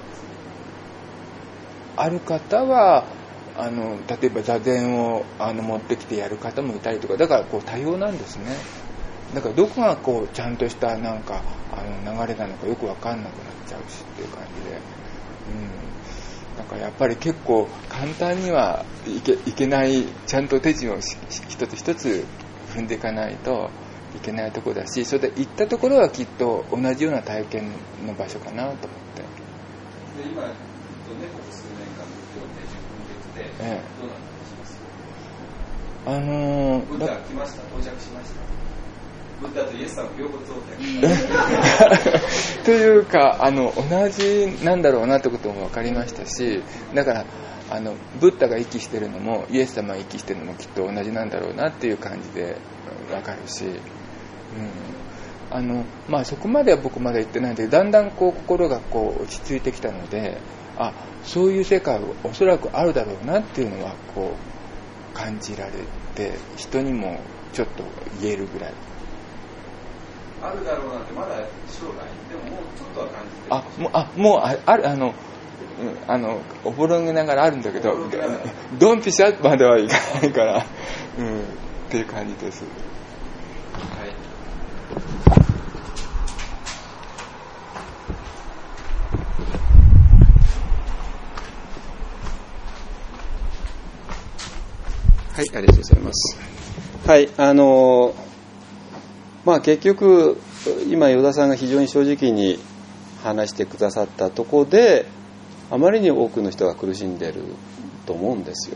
ことないですか？ ある方はあの例えば座禅をあの持ってきてやる方もいたりとか、だからこう多様なんですね。だからどこがこうちゃんとしたなんかあの流れなのかよく分かんなくなっちゃうしっていう感じで、うん、だからやっぱり結構簡単にはいけ、いけない、ちゃんと手順を一つ一つ踏んでいかないといけないところだし、それで行ったところはきっと同じような体験の場所かなと思って。 で今、ね、ここ数年間仏教の手順踏んできて、ええ、どうなったりします？あのー、ブッダ来ました、到着しました。ブッダとイエスさんも両方到着というか、あの同じなんだろうなってことも分かりましたし、だからあのブッダが息してるのもイエス様が息してるのもきっと同じなんだろうなっていう感じで分かるし、うん、あのまあそこまでは僕まだ言ってないんで、だんだんこう心がこう落ち着いてきたので、あ、そういう世界はおそらくあるだろうなっていうのはこう感じられて、人にもちょっと言えるぐらい。 あるだろうなんてまだ将来でももうちょっとは感じてる。 あ、もうあもうああるあの、うん、あのおぼろげながらあるんだけど、ドンピシャまではいかないから、うん、っていう感じです。はい。 はい、ありがとうございます。はい、あのーまあ、結局今与田さんが非常に正直に話してくださったところで、あまりに多くの人が苦しんでると思うんですよ、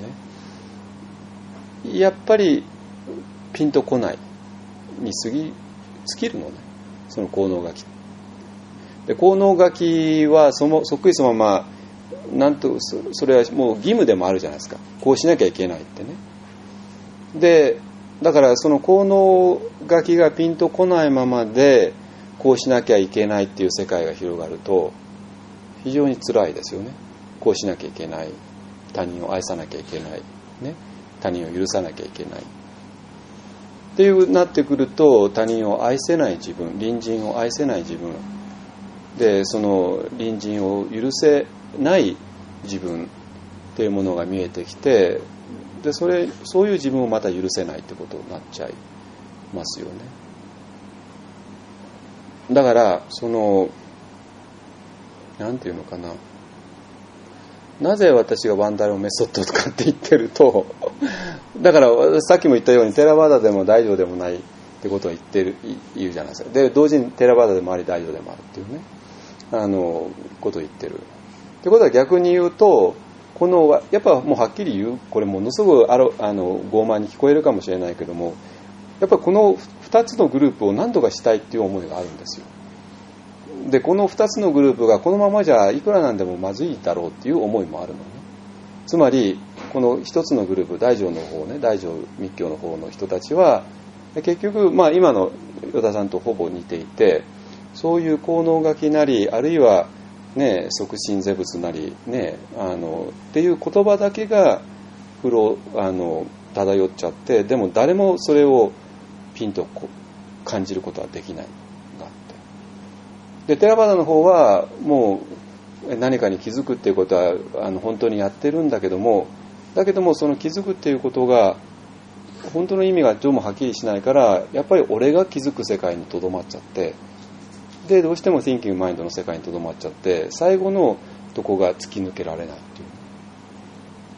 ね、やっぱりピンとこないに過ぎ尽きるのね、その効能書きで。効能書きはそのそっくりそのままなんと そ, それはもう義務でもあるじゃないですか。こうしなきゃいけないってね。でだからその効能書きがピンとこないままでこうしなきゃいけないっていう世界が広がると非常に辛いですよね。こうしなきゃいけない、他人を愛さなきゃいけない、ね、他人を許さなきゃいけないっていうなってくると、他人を愛せない自分、隣人を愛せない自分で、その隣人を許せない自分っていうものが見えてきて、でそれそういう自分をまた許せないってことになっちゃいますよね。だからそのなんていうのかな、なぜ私がワンダロメソッドとかって言ってるとだからさっきも言ったようにテラバーダでも大乗でもないってことを言ってる言うじゃないですか。で同時にテラバーダでもあり大乗でもあるっていうね、あのことを言ってるってことは、逆に言うとこのやっぱもうはっきり言う、これものすごくあのあの傲慢に聞こえるかもしれないけども、やっぱりこのふたつのグループを何とかしたいっていう思いがあるんですよ。でこのふたつのグループがこのままじゃいくらなんでもまずいだろうっていう思いもあるのね。つまりこのひとつのグループ、大乗の方ね、大乗密教の方の人たちは結局、まあ、今の与田さんとほぼ似ていて、そういう効能書きなり、あるいは、ね、即身世物なり、ね、あのっていう言葉だけが風呂あの漂っちゃって、でも誰もそれをピンとこ感じることはできないがあって、でテラバダの方はもう何かに気づくっていうことはあの本当にやってるんだけども、だけどもその気づくっていうことが本当の意味がどうもはっきりしないから、やっぱり俺が気づく世界にとどまっちゃって、でどうしても Thinking Mind の世界にとどまっちゃって、最後のとこが突き抜けられないっていう。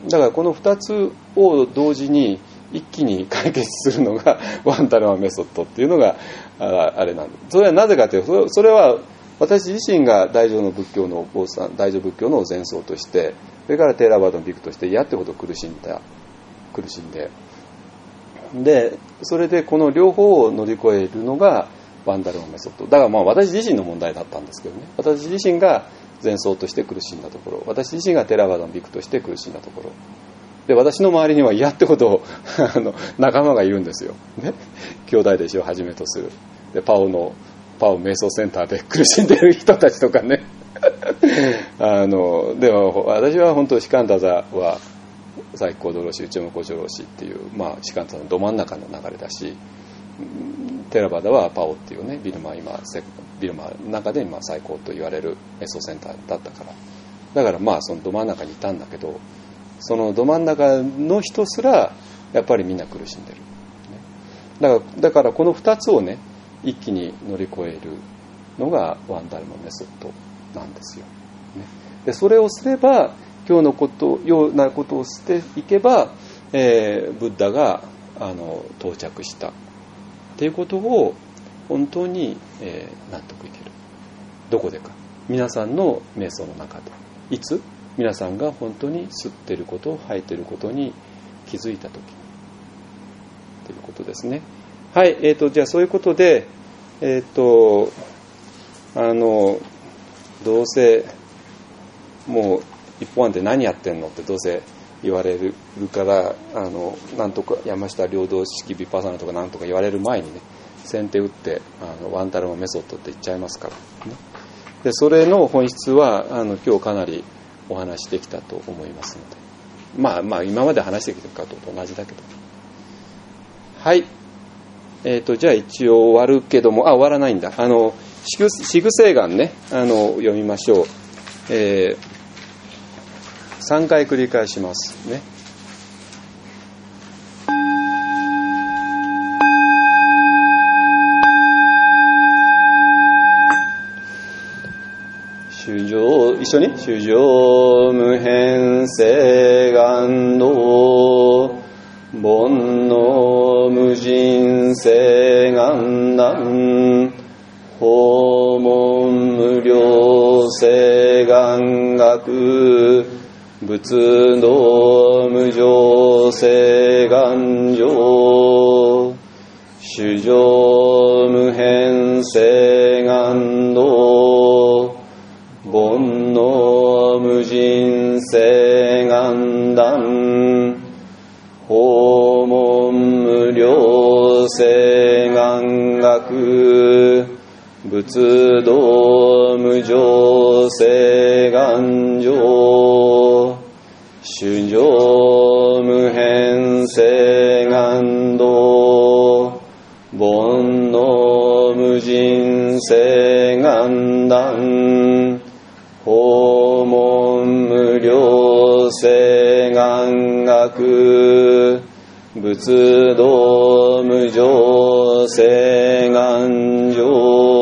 だからこのふたつを同時に一気に解決するのがワンダルマメソッドっていうのがあれなんです。それはなぜかというと、それは私自身が大乗の仏教の大乗仏教の前奏として、それからテーラバードのビクとして嫌ってほど苦しんだ苦しんででそれでこの両方を乗り越えるのがワンダルマメソッドだから、まあ私自身の問題だったんですけどね、私自身が前奏として苦しんだところ、私自身がテラバードのビクとして苦しんだところで、私の周りには嫌ってほどあの仲間がいるんですよ、ね、兄弟弟子をはじめとするでパオのパオ瞑想センターで苦しんでいる人たちとかねあのでも私は本当シカンタザは最高道老師、内山古城老師っていう、まあ、シカンタザのど真ん中の流れだし、テラバダはパオっていうね、ビルマ今ビルマの中で今最高と言われる瞑想センターだったから、だからまあそのど真ん中にいたんだけど、そのど真ん中の人すらやっぱりみんな苦しんでる。だからだからこのふたつをね一気に乗り越えるのがワンダルマメソッドなんですよ。でそれをすれば、今日のことようなことをしていけば、えー、ブッダがあの到着したっていうことを本当に、えー、納得いける。どこでか、皆さんの瞑想の中で、いつ皆さんが本当に吸っていること、吐いていることに気づいたときということですね。はい、えーとじゃあそういうことで、えーとあのどうせもう一本案で何やってんのってどうせ言われるから、あのなんとか山下領導式ヴィパッサナとかなんとか言われる前にね、先手打ってあのワンダルマメソッドって言っちゃいますから、ね、でそれの本質はあの今日かなりお話しできたと思いますので、まあまあ今まで話してきたことと同じだけど、はい、えーとじゃあ一応終わるけども、あ終わらないんだ、あのシグセイガンね、あの読みましょう。えーさんかい繰り返しますね。衆生、一緒に衆生無変性願道煩悩無人性願断訪問無量性願学仏道無常性願上衆生無変性願道煩悩無人性願断訪問無量性願学仏道無常性願上衆生無変性願道煩悩無人性願断訪問無量性願学仏道無常性願上